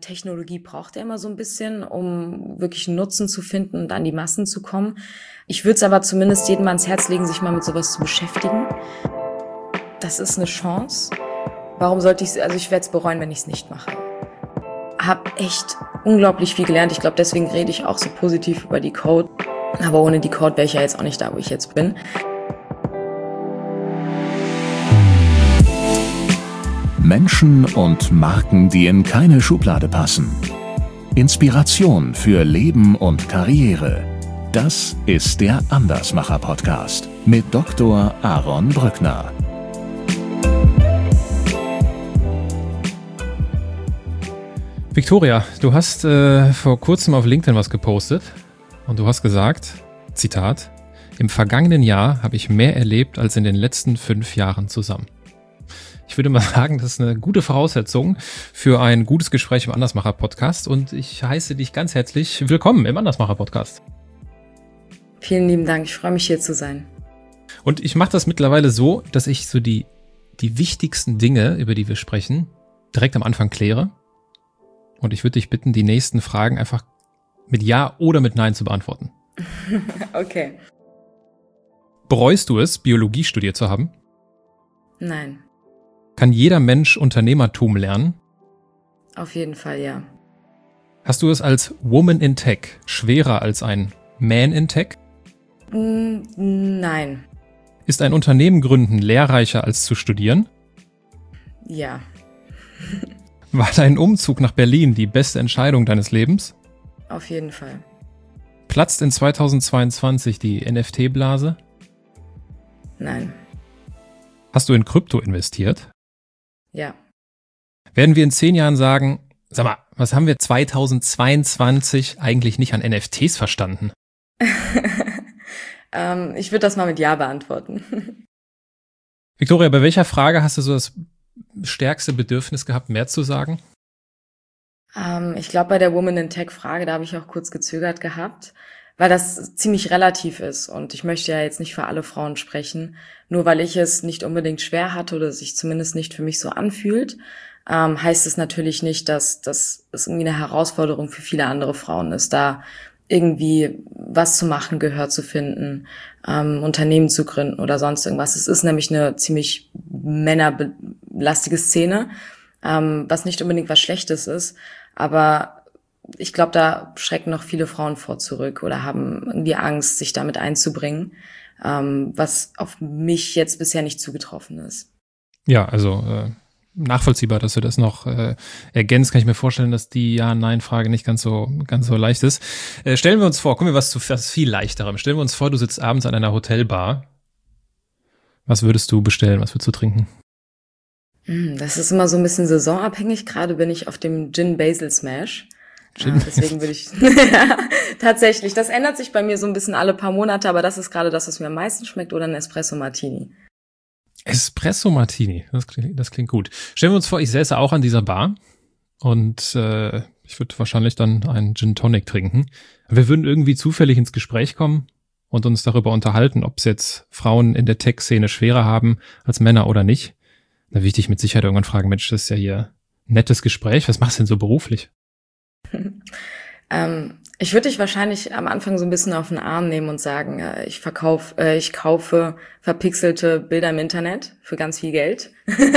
Technologie braucht ja immer so ein bisschen, um wirklich einen Nutzen zu finden und an die Massen zu kommen. Ich würde es aber zumindest jedem ans Herz legen, sich mal mit sowas zu beschäftigen. Das ist eine Chance. Warum sollte ich es, also ich werde es bereuen, wenn ich es nicht mache. Hab echt unglaublich viel gelernt. Ich glaube, deswegen rede ich auch so positiv über die Code. Aber ohne die Code wäre ich ja jetzt auch nicht da, wo ich jetzt bin. Menschen und Marken, die in keine Schublade passen. Inspiration für Leben und Karriere. Das ist der Andersmacher-Podcast mit Dr. Aaron Brückner. Victoria, du hast vor kurzem auf LinkedIn was gepostet und du hast gesagt, Zitat, im vergangenen Jahr habe ich mehr erlebt als in den letzten 5 Jahren zusammen. Ich würde mal sagen, das ist eine gute Voraussetzung für ein gutes Gespräch im Andersmacher-Podcast und ich heiße dich ganz herzlich willkommen im Andersmacher-Podcast. Vielen lieben Dank, ich freue mich hier zu sein. Und ich mache das mittlerweile so, dass ich so die wichtigsten Dinge, über die wir sprechen, direkt am Anfang kläre. Und ich würde dich bitten, die nächsten Fragen einfach mit Ja oder mit Nein zu beantworten. Okay. Bereust du es, Biologie studiert zu haben? Nein. Kann jeder Mensch Unternehmertum lernen? Auf jeden Fall, ja. Hast du es als Woman in Tech schwerer als ein Man in Tech? Nein. Ist ein Unternehmen gründen lehrreicher als zu studieren? Ja. War dein Umzug nach Berlin die beste Entscheidung deines Lebens? Auf jeden Fall. Platzt in 2022 die NFT-Blase? Nein. Hast du in Krypto investiert? Ja. Werden wir in 10 Jahren sagen, sag mal, was haben wir 2022 eigentlich nicht an NFTs verstanden? Ich würde das mal mit Ja beantworten. Victoria, bei welcher Frage hast du so das stärkste Bedürfnis gehabt, mehr zu sagen? Ich glaube, bei der Woman in Tech Frage, da habe ich auch kurz gezögert gehabt, weil das ziemlich relativ ist und ich möchte ja jetzt nicht für alle Frauen sprechen, nur weil ich es nicht unbedingt schwer hatte oder sich zumindest nicht für mich so anfühlt, heißt es natürlich nicht, dass es irgendwie eine Herausforderung für viele andere Frauen ist, da irgendwie was zu machen, Gehör zu finden, Unternehmen zu gründen oder sonst irgendwas. Es ist nämlich eine ziemlich männerbelastige Szene, was nicht unbedingt was Schlechtes ist, aber ich glaube, da schrecken noch viele Frauen vor zurück oder haben irgendwie Angst, sich damit einzubringen, was auf mich jetzt bisher nicht zugetroffen ist. Ja, also nachvollziehbar, dass du das noch ergänzt. Kann ich mir vorstellen, dass die Ja-Nein-Frage nicht ganz so leicht ist. Stellen wir uns vor, kommen wir was viel leichterem. Stellen wir uns vor, du sitzt abends an einer Hotelbar. Was würdest du bestellen? Was würdest du trinken? Das ist immer so ein bisschen saisonabhängig. Gerade bin ich auf dem Gin Basil Smash. Deswegen würde ich tatsächlich, das ändert sich bei mir so ein bisschen alle paar Monate, aber das ist gerade das, was mir am meisten schmeckt, oder ein Espresso Martini. Espresso Martini, das klingt gut. Stellen wir uns vor, ich säße auch an dieser Bar und ich würde wahrscheinlich dann einen Gin Tonic trinken. Wir würden irgendwie zufällig ins Gespräch kommen und uns darüber unterhalten, ob es jetzt Frauen in der Tech-Szene schwerer haben als Männer oder nicht. Da würde ich dich mit Sicherheit irgendwann fragen, Mensch, das ist ja hier ein nettes Gespräch, was machst du denn so beruflich? Ich würde dich wahrscheinlich am Anfang so ein bisschen auf den Arm nehmen und sagen, ich kaufe verpixelte Bilder im Internet für ganz viel Geld.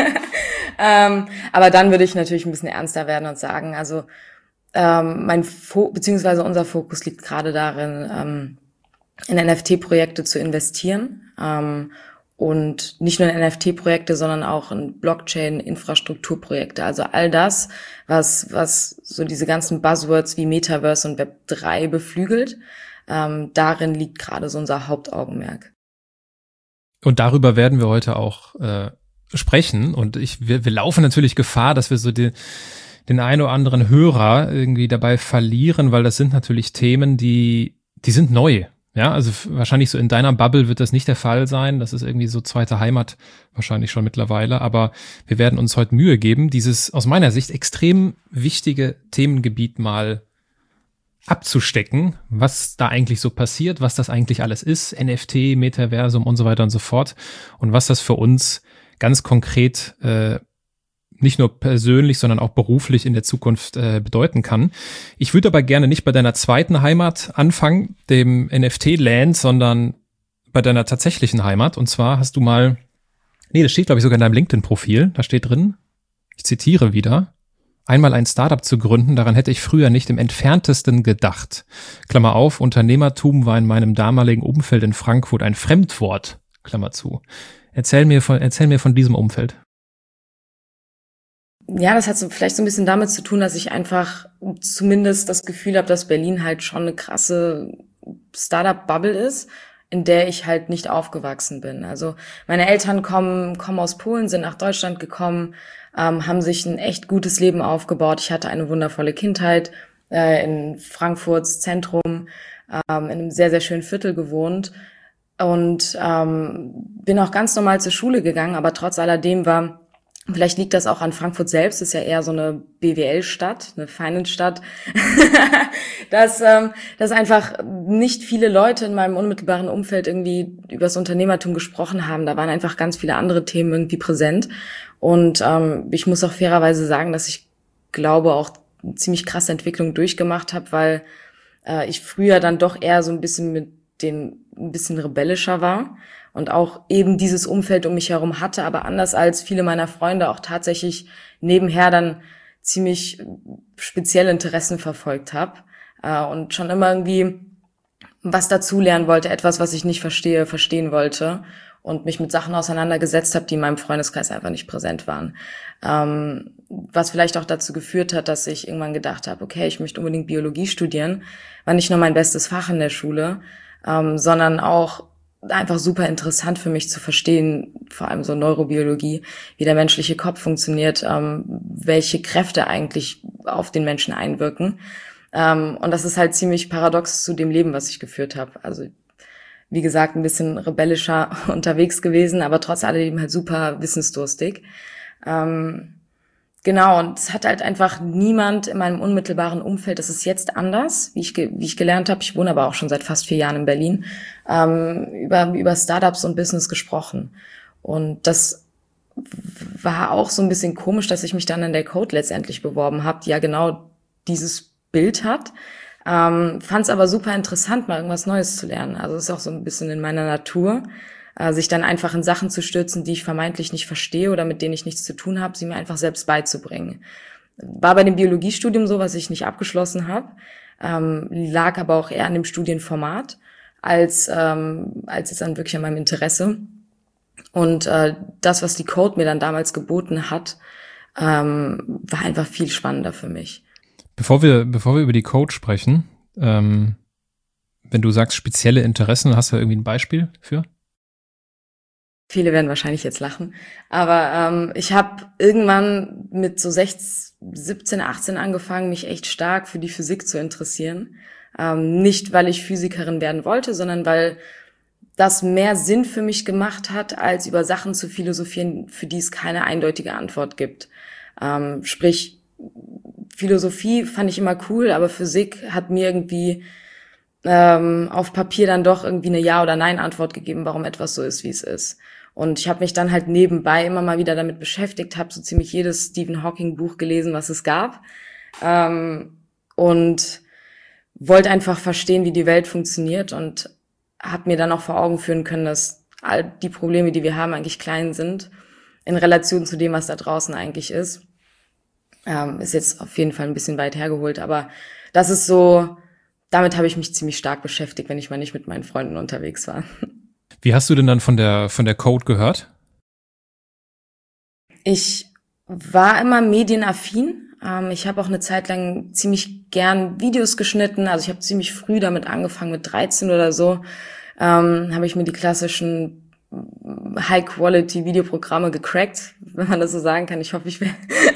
Aber dann würde ich natürlich ein bisschen ernster werden und sagen, also beziehungsweise unser Fokus liegt gerade darin, in NFT-Projekte zu investieren. Und nicht nur in NFT-Projekte, sondern auch in Blockchain-Infrastrukturprojekte. Also all das, was so diese ganzen Buzzwords wie Metaverse und Web 3 beflügelt, darin liegt gerade so unser Hauptaugenmerk. Und darüber werden wir heute auch sprechen. Und wir laufen natürlich Gefahr, dass wir so den einen oder anderen Hörer irgendwie dabei verlieren, weil das sind natürlich Themen, die sind neu. Ja, also wahrscheinlich so in deiner Bubble wird das nicht der Fall sein. Das ist irgendwie so zweite Heimat wahrscheinlich schon mittlerweile. Aber wir werden uns heute Mühe geben, dieses aus meiner Sicht extrem wichtige Themengebiet mal abzustecken, was da eigentlich so passiert, was das eigentlich alles ist, NFT, Metaversum und so weiter und so fort und was das für uns ganz konkret nicht nur persönlich, sondern auch beruflich in der Zukunft bedeuten kann. Ich würde aber gerne nicht bei deiner zweiten Heimat anfangen, dem NFT-Land, sondern bei deiner tatsächlichen Heimat. Und zwar hast du mal, das steht glaube ich sogar in deinem LinkedIn-Profil, da steht drin, ich zitiere wieder, einmal ein Startup zu gründen, daran hätte ich früher nicht im entferntesten gedacht. Klammer auf, Unternehmertum war in meinem damaligen Umfeld in Frankfurt ein Fremdwort, Klammer zu. Erzähl mir von diesem Umfeld. Ja, das hat so vielleicht so ein bisschen damit zu tun, dass ich einfach zumindest das Gefühl habe, dass Berlin halt schon eine krasse Startup-Bubble ist, in der ich halt nicht aufgewachsen bin. Also meine Eltern kommen aus Polen, sind nach Deutschland gekommen, haben sich ein echt gutes Leben aufgebaut. Ich hatte eine wundervolle Kindheit in Frankfurts Zentrum, in einem sehr, sehr schönen Viertel gewohnt und bin auch ganz normal zur Schule gegangen, aber trotz alledem war, vielleicht liegt das auch an Frankfurt selbst, ist ja eher so eine BWL-Stadt, eine Finance-Stadt, dass einfach nicht viele Leute in meinem unmittelbaren Umfeld irgendwie über das Unternehmertum gesprochen haben. Da waren einfach ganz viele andere Themen irgendwie präsent. Und ich muss auch fairerweise sagen, dass ich glaube, auch eine ziemlich krasse Entwicklung durchgemacht habe, weil ich früher dann doch eher so ein bisschen ein bisschen rebellischer war und auch eben dieses Umfeld um mich herum hatte, aber anders als viele meiner Freunde auch tatsächlich nebenher dann ziemlich spezielle Interessen verfolgt habe und schon immer irgendwie was dazulernen wollte, etwas, was ich nicht verstehen wollte und mich mit Sachen auseinandergesetzt habe, die in meinem Freundeskreis einfach nicht präsent waren. Was vielleicht auch dazu geführt hat, dass ich irgendwann gedacht habe, okay, ich möchte unbedingt Biologie studieren, war nicht nur mein bestes Fach in der Schule, sondern auch einfach super interessant für mich zu verstehen, vor allem so Neurobiologie, wie der menschliche Kopf funktioniert, welche Kräfte eigentlich auf den Menschen einwirken. Und das ist halt ziemlich paradox zu dem Leben, was ich geführt habe. Also wie gesagt, ein bisschen rebellischer unterwegs gewesen, aber trotz alledem halt super wissensdurstig. Genau, und es hat halt einfach niemand in meinem unmittelbaren Umfeld, das ist jetzt anders, wie ich gelernt habe, ich wohne aber auch schon seit fast 4 Jahren in Berlin, über Startups und Business gesprochen. Und das war auch so ein bisschen komisch, dass ich mich dann an der Code letztendlich beworben habe, die ja genau dieses Bild hat. Fand es aber super interessant, mal irgendwas Neues zu lernen. Also es ist auch so ein bisschen in meiner Natur, sich dann einfach in Sachen zu stürzen, die ich vermeintlich nicht verstehe oder mit denen ich nichts zu tun habe, sie mir einfach selbst beizubringen. War bei dem Biologiestudium so, was ich nicht abgeschlossen habe, lag aber auch eher an dem Studienformat, als jetzt dann wirklich an meinem Interesse. Und das, was die Code mir dann damals geboten hat, war einfach viel spannender für mich. Bevor wir über die Code sprechen, wenn du sagst spezielle Interessen, hast du irgendwie ein Beispiel für? Viele werden wahrscheinlich jetzt lachen, aber ich habe irgendwann mit so 17, 18 angefangen, mich echt stark für die Physik zu interessieren. Nicht, weil ich Physikerin werden wollte, sondern weil das mehr Sinn für mich gemacht hat, als über Sachen zu philosophieren, für die es keine eindeutige Antwort gibt. Sprich, Philosophie fand ich immer cool, aber Physik hat mir irgendwie auf Papier dann doch irgendwie eine Ja- oder Nein-Antwort gegeben, warum etwas so ist, wie es ist. Und ich habe mich dann halt nebenbei immer mal wieder damit beschäftigt, habe so ziemlich jedes Stephen Hawking-Buch gelesen, was es gab, und wollte einfach verstehen, wie die Welt funktioniert und habe mir dann auch vor Augen führen können, dass all die Probleme, die wir haben, eigentlich klein sind in Relation zu dem, was da draußen eigentlich ist. Ist jetzt auf jeden Fall ein bisschen weit hergeholt, aber das ist so, damit habe ich mich ziemlich stark beschäftigt, wenn ich mal nicht mit meinen Freunden unterwegs war. Wie hast du denn dann von der Code gehört? Ich war immer medienaffin. Ich habe auch eine Zeit lang ziemlich gern Videos geschnitten. Also ich habe ziemlich früh damit angefangen, mit 13 oder so. Habe ich mir die klassischen High-Quality-Videoprogramme gecrackt, wenn man das so sagen kann. Ich hoffe, ich will.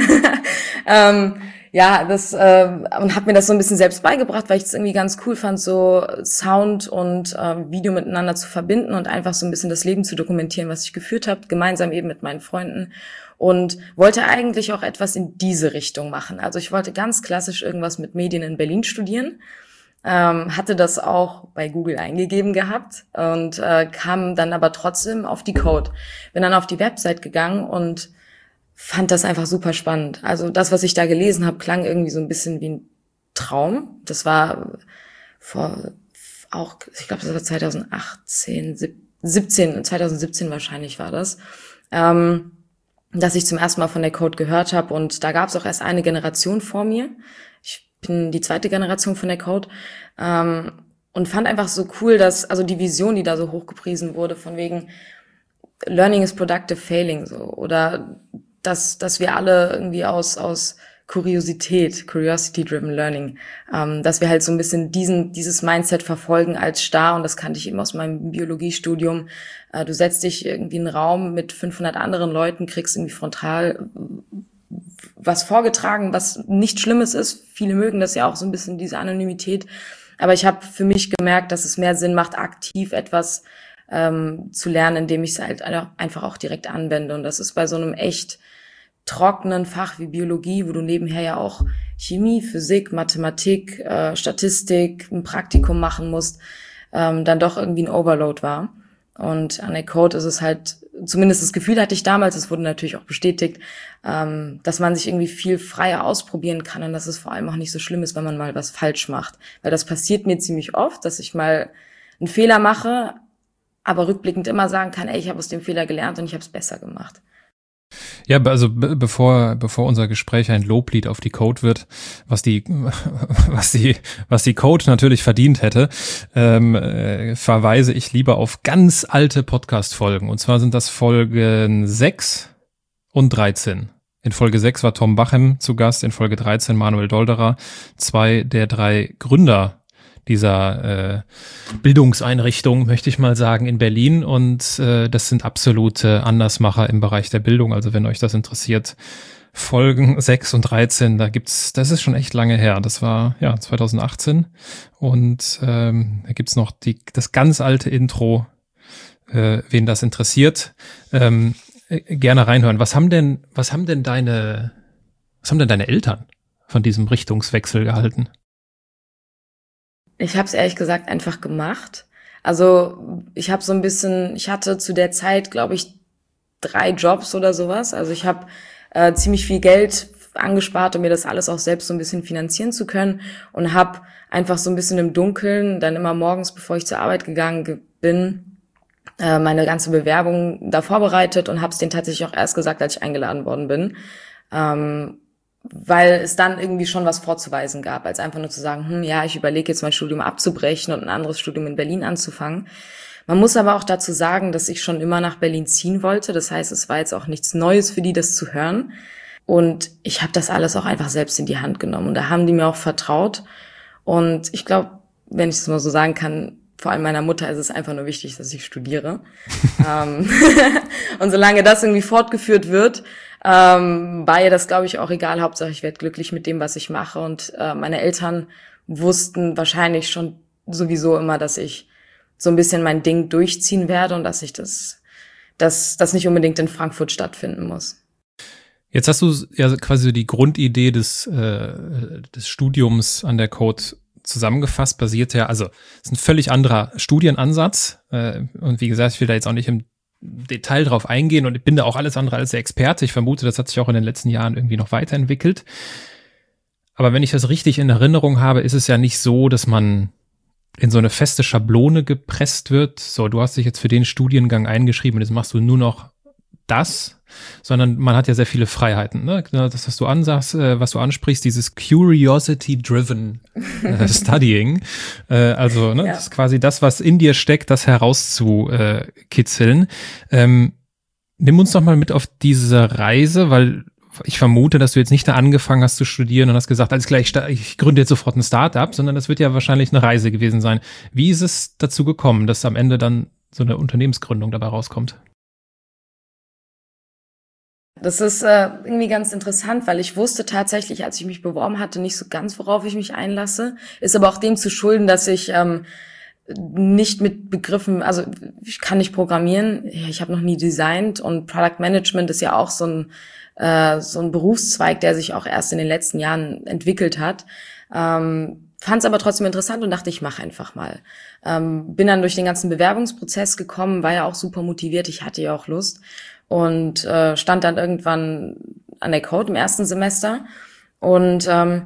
Ja, das und habe mir das so ein bisschen selbst beigebracht, weil ich es irgendwie ganz cool fand, so Sound und Video miteinander zu verbinden und einfach so ein bisschen das Leben zu dokumentieren, was ich geführt habe, gemeinsam eben mit meinen Freunden, und wollte eigentlich auch etwas in diese Richtung machen. Also ich wollte ganz klassisch irgendwas mit Medien in Berlin studieren, hatte das auch bei Google eingegeben gehabt und kam dann aber trotzdem auf die Code. Bin dann auf die Website gegangen und fand das einfach super spannend. Also das, was ich da gelesen habe, klang irgendwie so ein bisschen wie ein Traum. Das war ich glaube, das war 2017 wahrscheinlich war das, dass ich zum ersten Mal von der Code gehört habe. Und da gab es auch erst eine Generation vor mir. Ich bin die zweite Generation von der Code. Und fand einfach so cool, dass, also die Vision, die da so hochgepriesen wurde, von wegen Learning is productive failing, so, oder dass wir alle irgendwie aus Curiosity-driven Learning, dass wir halt so ein bisschen dieses Mindset verfolgen als starr, und das kannte ich eben aus meinem Biologiestudium. Du setzt dich irgendwie in einen Raum mit 500 anderen Leuten, kriegst irgendwie frontal was vorgetragen, was nichts Schlimmes ist. Viele mögen das ja auch so ein bisschen, diese Anonymität. Aber ich habe für mich gemerkt, dass es mehr Sinn macht, aktiv etwas zu lernen, indem ich es halt einfach auch direkt anwende. Und das ist bei so einem echt trockenen Fach wie Biologie, wo du nebenher ja auch Chemie, Physik, Mathematik, Statistik, ein Praktikum machen musst, dann doch irgendwie ein Overload war. Und an der Code ist es halt, zumindest das Gefühl hatte ich damals, es wurde natürlich auch bestätigt, dass man sich irgendwie viel freier ausprobieren kann und dass es vor allem auch nicht so schlimm ist, wenn man mal was falsch macht. Weil das passiert mir ziemlich oft, dass ich mal einen Fehler mache, aber rückblickend immer sagen kann, ey, ich habe aus dem Fehler gelernt und ich habe es besser gemacht. Ja, also bevor unser Gespräch ein Loblied auf die Code wird, was die Code natürlich verdient hätte, verweise ich lieber auf ganz alte Podcast-Folgen. Und zwar sind das Folgen 6 und 13. In Folge 6 war Tom Bachem zu Gast, in Folge 13 Manuel Dolderer, 2 der 3 Gründer dieser Bildungseinrichtung, möchte ich mal sagen, in Berlin, und das sind absolute Andersmacher im Bereich der Bildung. Also wenn euch das interessiert, Folgen 6 und 13, das ist schon echt lange her. Das war 2018, und da gibt's noch das ganz alte Intro, wen das interessiert, gerne reinhören. Was haben denn deine Eltern von diesem Richtungswechsel gehalten? Ich habe es ehrlich gesagt einfach gemacht. Also ich hatte zu der Zeit, glaube ich, 3 Jobs oder sowas. Also ich habe ziemlich viel Geld angespart, um mir das alles auch selbst so ein bisschen finanzieren zu können, und habe einfach so ein bisschen im Dunkeln dann immer morgens, bevor ich zur Arbeit gegangen bin, meine ganze Bewerbung da vorbereitet und habe es denen tatsächlich auch erst gesagt, als ich eingeladen worden bin. Weil es dann irgendwie schon was vorzuweisen gab, als einfach nur zu sagen, ich überlege jetzt mein Studium abzubrechen und ein anderes Studium in Berlin anzufangen. Man muss aber auch dazu sagen, dass ich schon immer nach Berlin ziehen wollte. Das heißt, es war jetzt auch nichts Neues für die, das zu hören. Und ich habe das alles auch einfach selbst in die Hand genommen. Und da haben die mir auch vertraut. Und ich glaube, wenn ich es mal so sagen kann, vor allem meiner Mutter ist es einfach nur wichtig, dass ich studiere. Und solange das irgendwie fortgeführt wird, war ihr das, glaube ich, auch egal. Hauptsache, ich werde glücklich mit dem, was ich mache. Und meine Eltern wussten wahrscheinlich schon sowieso immer, dass ich so ein bisschen mein Ding durchziehen werde und dass ich das nicht unbedingt in Frankfurt stattfinden muss. Jetzt hast du ja quasi so die Grundidee des Studiums an der Code zusammengefasst, basiert ja, also es ist ein völlig anderer Studienansatz, und wie gesagt, ich will da jetzt auch nicht im Detail drauf eingehen, und ich bin da auch alles andere als der Experte. Ich vermute, das hat sich auch in den letzten Jahren irgendwie noch weiterentwickelt. Aber wenn ich das richtig in Erinnerung habe, ist es ja nicht so, dass man in so eine feste Schablone gepresst wird. So, du hast dich jetzt für den Studiengang eingeschrieben und jetzt machst du nur noch das, sondern man hat ja sehr viele Freiheiten, ne? Das, was du ansprichst, dieses Curiosity-driven Studying, also ne, das ist quasi das, was in dir steckt, das herauszukitzeln. Nimm uns doch mal mit auf diese Reise, weil ich vermute, dass du jetzt nicht da angefangen hast zu studieren und hast gesagt, alles klar, ich gründe jetzt sofort ein Startup, sondern das wird ja wahrscheinlich eine Reise gewesen sein. Wie ist es dazu gekommen, dass am Ende dann so eine Unternehmensgründung dabei rauskommt? Das ist irgendwie ganz interessant, weil ich wusste tatsächlich, als ich mich beworben hatte, nicht so ganz, worauf ich mich einlasse. Ist aber auch dem zu schulden, dass ich nicht mit Begriffen, also ich kann nicht programmieren, ich habe noch nie designt, und Product Management ist ja auch so ein Berufszweig, der sich auch erst in den letzten Jahren entwickelt hat. Fand es aber trotzdem interessant und dachte, ich mache einfach mal. Bin dann durch den ganzen Bewerbungsprozess gekommen, war ja auch super motiviert, ich hatte ja auch Lust. und stand dann irgendwann an der Code im ersten Semester und habe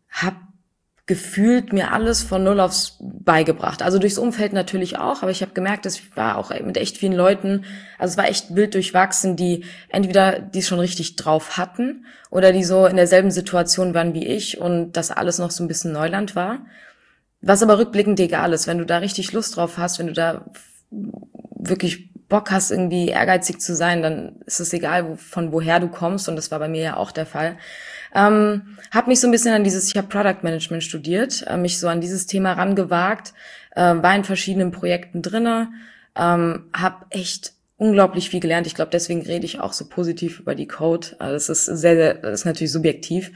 gefühlt mir alles von null aufs beigebracht. Also durchs Umfeld natürlich auch, aber ich habe gemerkt, dass ich war auch mit echt vielen Leuten, also es war echt wild durchwachsen, die entweder die es schon richtig drauf hatten oder die so in derselben Situation waren wie ich und das alles noch so ein bisschen Neuland war. Was aber rückblickend egal ist, wenn du da richtig Lust drauf hast, wenn du da wirklich Bock hast, irgendwie ehrgeizig zu sein, dann ist es egal, von woher du kommst und das war bei mir ja auch der Fall. Habe mich so ein bisschen ich habe Product Management studiert, mich so an dieses Thema rangewagt, war in verschiedenen Projekten drinne, habe echt unglaublich viel gelernt. Ich glaube, deswegen rede ich auch so positiv über die Code. Also das ist das ist natürlich subjektiv,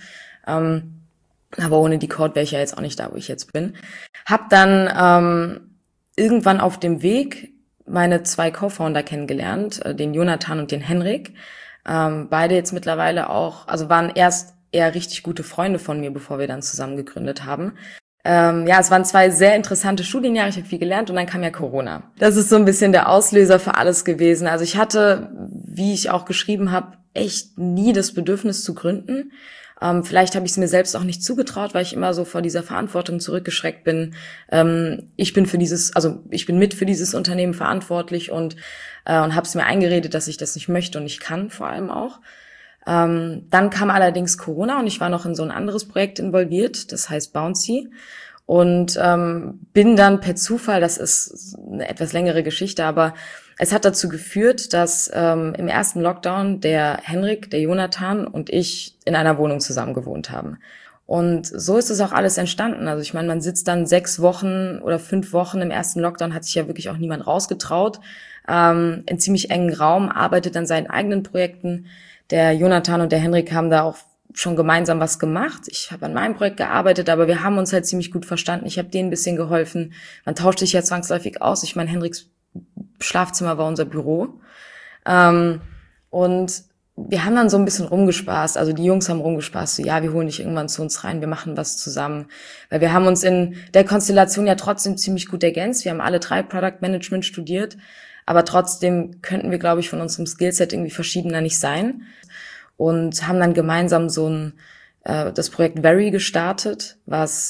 aber ohne die Code wäre ich ja jetzt auch nicht da, wo ich jetzt bin. Hab dann irgendwann auf dem Weg meine 2 Co-Founder kennengelernt, den Jonathan und den Henrik. Beide jetzt mittlerweile auch, also waren erst eher richtig gute Freunde von mir, bevor wir dann zusammen gegründet haben. Es waren 2 sehr interessante Studienjahre, ich habe viel gelernt und dann kam ja Corona. Das ist so ein bisschen der Auslöser für alles gewesen. Also ich hatte, wie ich auch geschrieben habe, echt nie das Bedürfnis zu gründen. Vielleicht habe ich es mir selbst auch nicht zugetraut, weil ich immer so vor dieser Verantwortung zurückgeschreckt bin. Ich bin mit für dieses Unternehmen verantwortlich und habe es mir eingeredet, dass ich das nicht möchte und nicht kann, vor allem auch. Dann kam allerdings Corona und ich war noch in so ein anderes Projekt involviert, das heißt Bouncy. Und bin dann per Zufall, das ist eine etwas längere Geschichte, aber es hat dazu geführt, dass im ersten Lockdown der Henrik, der Jonathan und ich in einer Wohnung zusammen gewohnt haben. Und so ist es auch alles entstanden. Also ich meine, man sitzt dann 6 Wochen oder 5 Wochen im ersten Lockdown, hat sich ja wirklich auch niemand rausgetraut, in ziemlich engen Raum, arbeitet an seinen eigenen Projekten. Der Jonathan und der Henrik haben da auch schon gemeinsam was gemacht. Ich habe an meinem Projekt gearbeitet, aber wir haben uns halt ziemlich gut verstanden. Ich habe denen ein bisschen geholfen. Man tauscht sich ja zwangsläufig aus. Ich meine, Henriks Schlafzimmer war unser Büro. Und wir haben dann so ein bisschen rumgespaßt. Also die Jungs haben rumgespaßt. So, ja, wir holen dich irgendwann zu uns rein. Wir machen was zusammen. Weil wir haben uns in der Konstellation ja trotzdem ziemlich gut ergänzt. Wir haben alle 3 Product Management studiert. Aber trotzdem könnten wir, glaube ich, von unserem Skillset irgendwie verschiedener nicht sein. Und haben dann gemeinsam das Projekt Very gestartet, was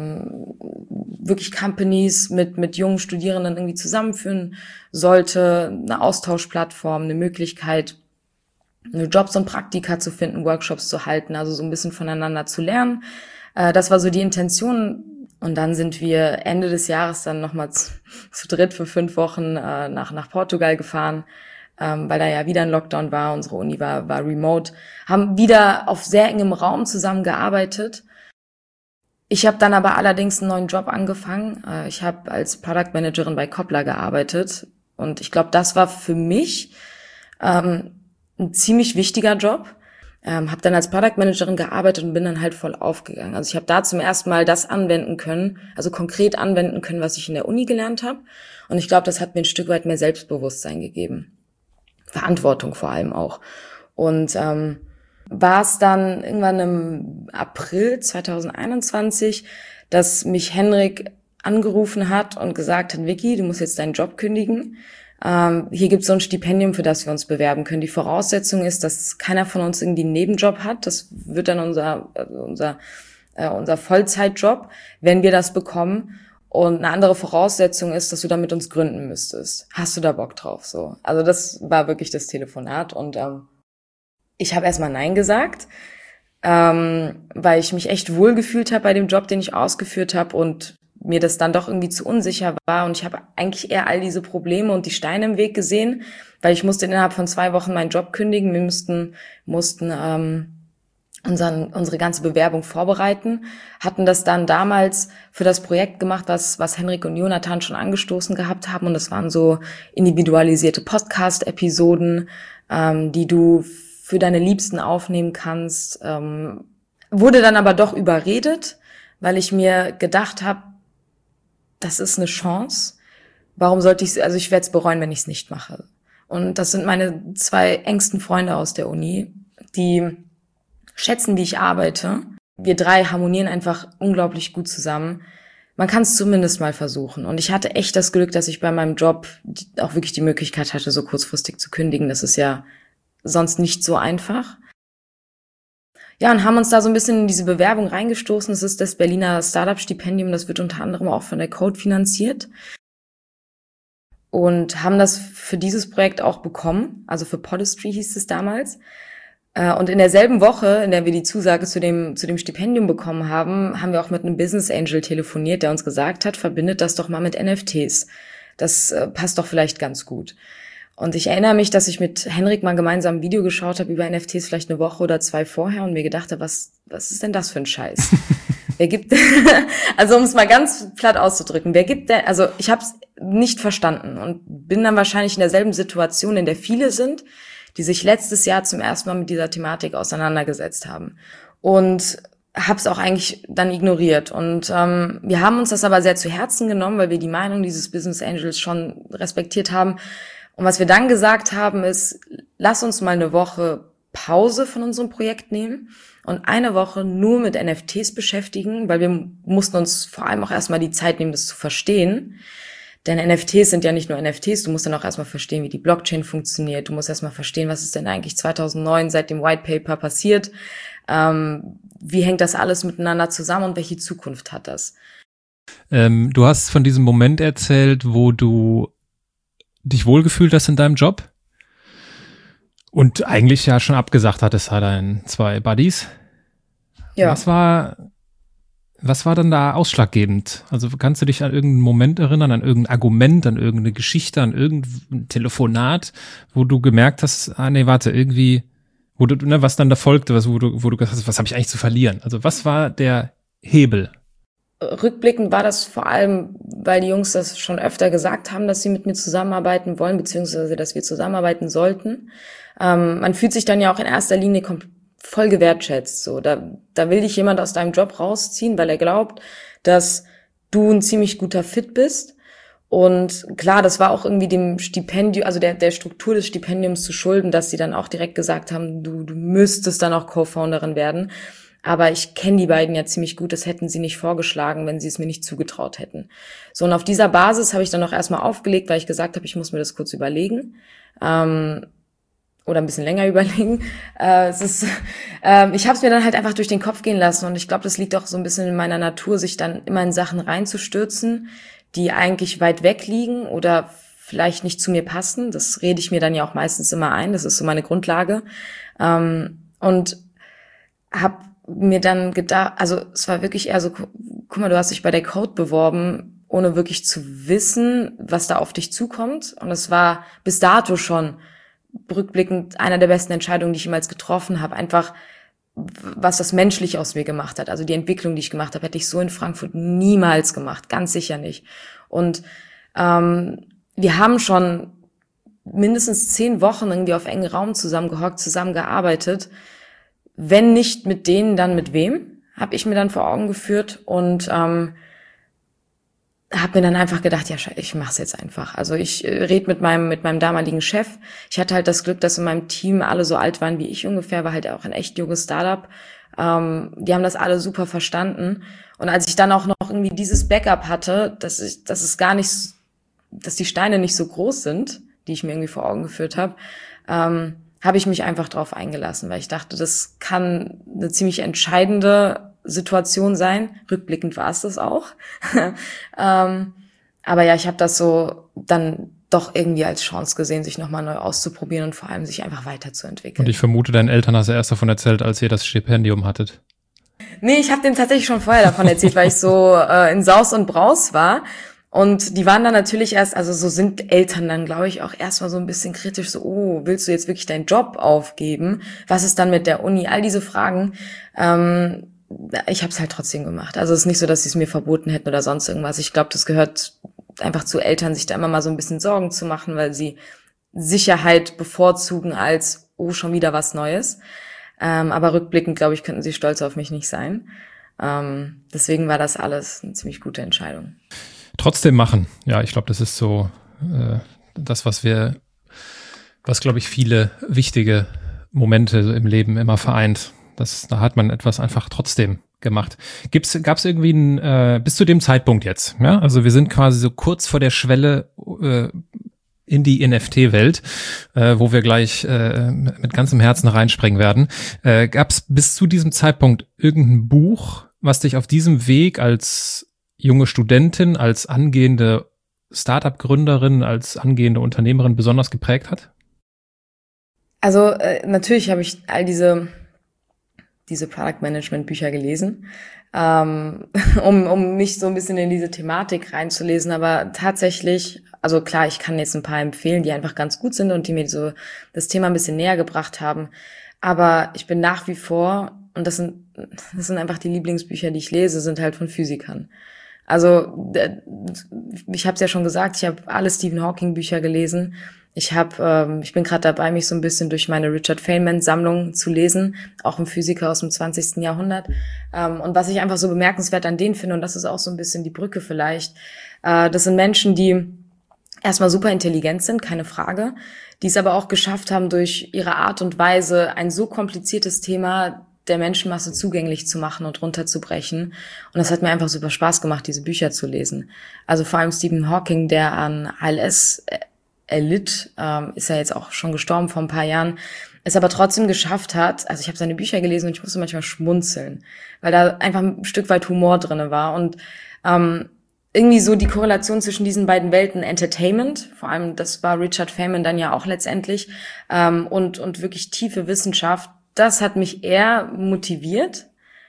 wirklich Companies mit jungen Studierenden irgendwie zusammenführen sollte, eine Austauschplattform, eine Möglichkeit, Jobs und Praktika zu finden, Workshops zu halten, also so ein bisschen voneinander zu lernen. Das war so die Intention. Und dann sind wir Ende des Jahres dann nochmal zu dritt für 5 Wochen nach Portugal gefahren, weil da ja wieder ein Lockdown war. Unsere Uni war remote, haben wieder auf sehr engem Raum zusammengearbeitet. Ich habe dann aber allerdings einen neuen Job angefangen. Ich habe als Product Managerin bei Koppler gearbeitet und ich glaube, das war für mich ein ziemlich wichtiger Job. Habe dann als Product Managerin gearbeitet und bin dann halt voll aufgegangen. Also ich habe da zum ersten Mal das anwenden können, also konkret anwenden können, was ich in der Uni gelernt habe. Und ich glaube, das hat mir ein Stück weit mehr Selbstbewusstsein gegeben. Verantwortung vor allem auch. Und war es dann irgendwann im April 2021, dass mich Henrik angerufen hat und gesagt hat, Vicky, du musst jetzt deinen Job kündigen. Hier gibt es so ein Stipendium, für das wir uns bewerben können. Die Voraussetzung ist, dass keiner von uns irgendwie einen Nebenjob hat. Das wird dann unser Vollzeitjob, wenn wir das bekommen. Und eine andere Voraussetzung ist, dass du dann mit uns gründen müsstest. Hast du da Bock drauf? So. Also das war wirklich das Telefonat. Und ich habe erstmal Nein gesagt, weil ich mich echt wohlgefühlt habe bei dem Job, den ich ausgeführt habe und mir das dann doch irgendwie zu unsicher war. Und ich habe eigentlich eher all diese Probleme und die Steine im Weg gesehen, weil ich musste innerhalb von 2 Wochen meinen Job kündigen. Wir mussten unsere ganze Bewerbung vorbereiten, hatten das dann damals für das Projekt gemacht, was Henrik und Jonathan schon angestoßen gehabt haben. Und das waren so individualisierte Podcast-Episoden, die du für deine Liebsten aufnehmen kannst. Wurde dann aber doch überredet, weil ich mir gedacht habe, das ist eine Chance. Warum sollte ich ich werde es bereuen, wenn ich es nicht mache. Und das sind meine 2 engsten Freunde aus der Uni, die schätzen, wie ich arbeite. Wir 3 harmonieren einfach unglaublich gut zusammen. Man kann es zumindest mal versuchen. Und ich hatte echt das Glück, dass ich bei meinem Job auch wirklich die Möglichkeit hatte, so kurzfristig zu kündigen. Das ist ja sonst nicht so einfach. Ja, und haben uns da so ein bisschen in diese Bewerbung reingestoßen. Das ist das Berliner Startup-Stipendium, das wird unter anderem auch von der Code finanziert. Und haben das für dieses Projekt auch bekommen, also für Podestry hieß es damals. Und in derselben Woche, in der wir die Zusage zu dem Stipendium bekommen haben, haben wir auch mit einem Business Angel telefoniert, der uns gesagt hat, verbindet das doch mal mit NFTs. Das passt doch vielleicht ganz gut. Und ich erinnere mich, dass ich mit Henrik mal gemeinsam ein Video geschaut habe über NFTs, vielleicht eine Woche oder 2 vorher, und mir gedacht habe, was ist denn das für ein Scheiß? Wer gibt, also um es mal ganz platt auszudrücken, wer gibt denn, also ich habe es nicht verstanden und bin dann wahrscheinlich in derselben Situation, in der viele sind, die sich letztes Jahr zum ersten Mal mit dieser Thematik auseinandergesetzt haben. Und habe es auch eigentlich dann ignoriert. Und wir haben uns das aber sehr zu Herzen genommen, weil wir die Meinung dieses Business Angels schon respektiert haben. Und was wir dann gesagt haben ist, lass uns mal eine Woche Pause von unserem Projekt nehmen und eine Woche nur mit NFTs beschäftigen, weil wir mussten uns vor allem auch erstmal die Zeit nehmen, das zu verstehen. Denn NFTs sind ja nicht nur NFTs, du musst dann auch erstmal verstehen, wie die Blockchain funktioniert. Du musst erstmal verstehen, was ist denn eigentlich 2009 seit dem White Paper passiert. Wie hängt das alles miteinander zusammen und welche Zukunft hat das? Du hast von diesem Moment erzählt, wo du dich wohlgefühlt hast in deinem Job und eigentlich ja schon abgesagt hattest, hat deinen 2 Buddies. Ja. Was war dann da ausschlaggebend? Also kannst du dich an irgendeinen Moment erinnern, an irgendein Argument, an irgendeine Geschichte, an irgendein Telefonat, wo du gemerkt hast, irgendwie, wo du, ne, was dann da folgte, wo du gesagt hast, was habe ich eigentlich zu verlieren? Also was war der Hebel? Rückblickend war das vor allem, weil die Jungs das schon öfter gesagt haben, dass sie mit mir zusammenarbeiten wollen, beziehungsweise dass wir zusammenarbeiten sollten. Man fühlt sich dann ja auch in erster Linie voll gewertschätzt. So, da will dich jemand aus deinem Job rausziehen, weil er glaubt, dass du ein ziemlich guter Fit bist. Und klar, das war auch irgendwie dem Stipendium, also der Struktur des Stipendiums zu schulden, dass sie dann auch direkt gesagt haben, du müsstest dann auch Co-Founderin werden. Aber ich kenne die beiden ja ziemlich gut, das hätten sie nicht vorgeschlagen, wenn sie es mir nicht zugetraut hätten. So, und auf dieser Basis habe ich dann auch erstmal aufgelegt, weil ich gesagt habe, ich muss mir das kurz überlegen. Oder ein bisschen länger überlegen. Ich habe es mir dann halt einfach durch den Kopf gehen lassen, und ich glaube, das liegt auch so ein bisschen in meiner Natur, sich dann immer in Sachen reinzustürzen, die eigentlich weit weg liegen oder vielleicht nicht zu mir passen. Das rede ich mir dann ja auch meistens immer ein, das ist so meine Grundlage. Und habe mir dann gedacht, also es war wirklich eher so, guck mal, du hast dich bei der Code beworben, ohne wirklich zu wissen, was da auf dich zukommt. Und es war bis dato schon rückblickend einer der besten Entscheidungen, die ich jemals getroffen habe. Einfach, was das menschlich aus mir gemacht hat. Also die Entwicklung, die ich gemacht habe, hätte ich so in Frankfurt niemals gemacht. Ganz sicher nicht. Und wir haben schon mindestens 10 Wochen irgendwie auf engen Raum zusammengehockt, zusammengearbeitet. Wenn nicht mit denen, dann mit wem? Habe ich mir dann vor Augen geführt und habe mir dann einfach gedacht, ja, ich mach's jetzt einfach. Also ich rede mit meinem damaligen Chef. Ich hatte halt das Glück, dass in meinem Team alle so alt waren wie ich ungefähr, war halt auch ein echt junges Startup. Die haben das alle super verstanden. Und als ich dann auch noch irgendwie dieses Backup hatte, dass die Steine nicht so groß sind, die ich mir irgendwie vor Augen geführt habe, habe ich mich einfach drauf eingelassen, weil ich dachte, das kann eine ziemlich entscheidende Situation sein. Rückblickend war es das auch. Aber ja, ich habe das so dann doch irgendwie als Chance gesehen, sich nochmal neu auszuprobieren und vor allem sich einfach weiterzuentwickeln. Und ich vermute, deinen Eltern hast du erst davon erzählt, als ihr das Stipendium hattet. Nee, ich habe denen tatsächlich schon vorher davon erzählt, weil ich so in Saus und Braus war. Und die waren dann natürlich erst, also so sind Eltern dann, glaube ich, auch erstmal so ein bisschen kritisch, so, oh, willst du jetzt wirklich deinen Job aufgeben? Was ist dann mit der Uni? All diese Fragen. Ich habe es halt trotzdem gemacht. Also es ist nicht so, dass sie es mir verboten hätten oder sonst irgendwas. Ich glaube, das gehört einfach zu Eltern, sich da immer mal so ein bisschen Sorgen zu machen, weil sie Sicherheit bevorzugen als, oh, schon wieder was Neues. Aber rückblickend, glaube ich, könnten sie stolz auf mich nicht sein. Deswegen war das alles eine ziemlich gute Entscheidung. Trotzdem machen. Ja, ich glaube, das ist so das, was glaube ich, viele wichtige Momente im Leben immer vereint. Da hat man etwas einfach trotzdem gemacht. Gab's irgendwie bis zu dem Zeitpunkt jetzt, ja? Also wir sind quasi so kurz vor der Schwelle in die NFT-Welt, wo wir gleich mit ganzem Herzen reinspringen werden. Gab es bis zu diesem Zeitpunkt irgendein Buch, was dich auf diesem Weg als junge Studentin, als angehende Startup-Gründerin, als angehende Unternehmerin besonders geprägt hat? Also natürlich habe ich all diese Product-Management-Bücher gelesen, um mich so ein bisschen in diese Thematik reinzulesen. Aber tatsächlich, also klar, ich kann jetzt ein paar empfehlen, die einfach ganz gut sind und die mir so das Thema ein bisschen näher gebracht haben. Aber ich bin nach wie vor, und das sind einfach die Lieblingsbücher, die ich lese, sind halt von Physikern. Also ich habe es ja schon gesagt, ich habe alle Stephen Hawking Bücher gelesen. Ich bin gerade dabei, mich so ein bisschen durch meine Richard Feynman-Sammlung zu lesen, auch ein Physiker aus dem 20. Jahrhundert. Und was ich einfach so bemerkenswert an denen finde, und das ist auch so ein bisschen die Brücke vielleicht, das sind Menschen, die erstmal super intelligent sind, keine Frage, die es aber auch geschafft haben, durch ihre Art und Weise ein so kompliziertes Thema der Menschenmasse zugänglich zu machen und runterzubrechen. Und das hat mir einfach super Spaß gemacht, diese Bücher zu lesen. Also vor allem Stephen Hawking, der an ALS erlitt, ist ja jetzt auch schon gestorben vor ein paar Jahren, es aber trotzdem geschafft hat, also ich habe seine Bücher gelesen und ich musste manchmal schmunzeln, weil da einfach ein Stück weit Humor drinne war und irgendwie so die Korrelation zwischen diesen beiden Welten, Entertainment, vor allem das war Richard Feynman dann ja auch letztendlich, und wirklich tiefe Wissenschaft, das hat mich eher motiviert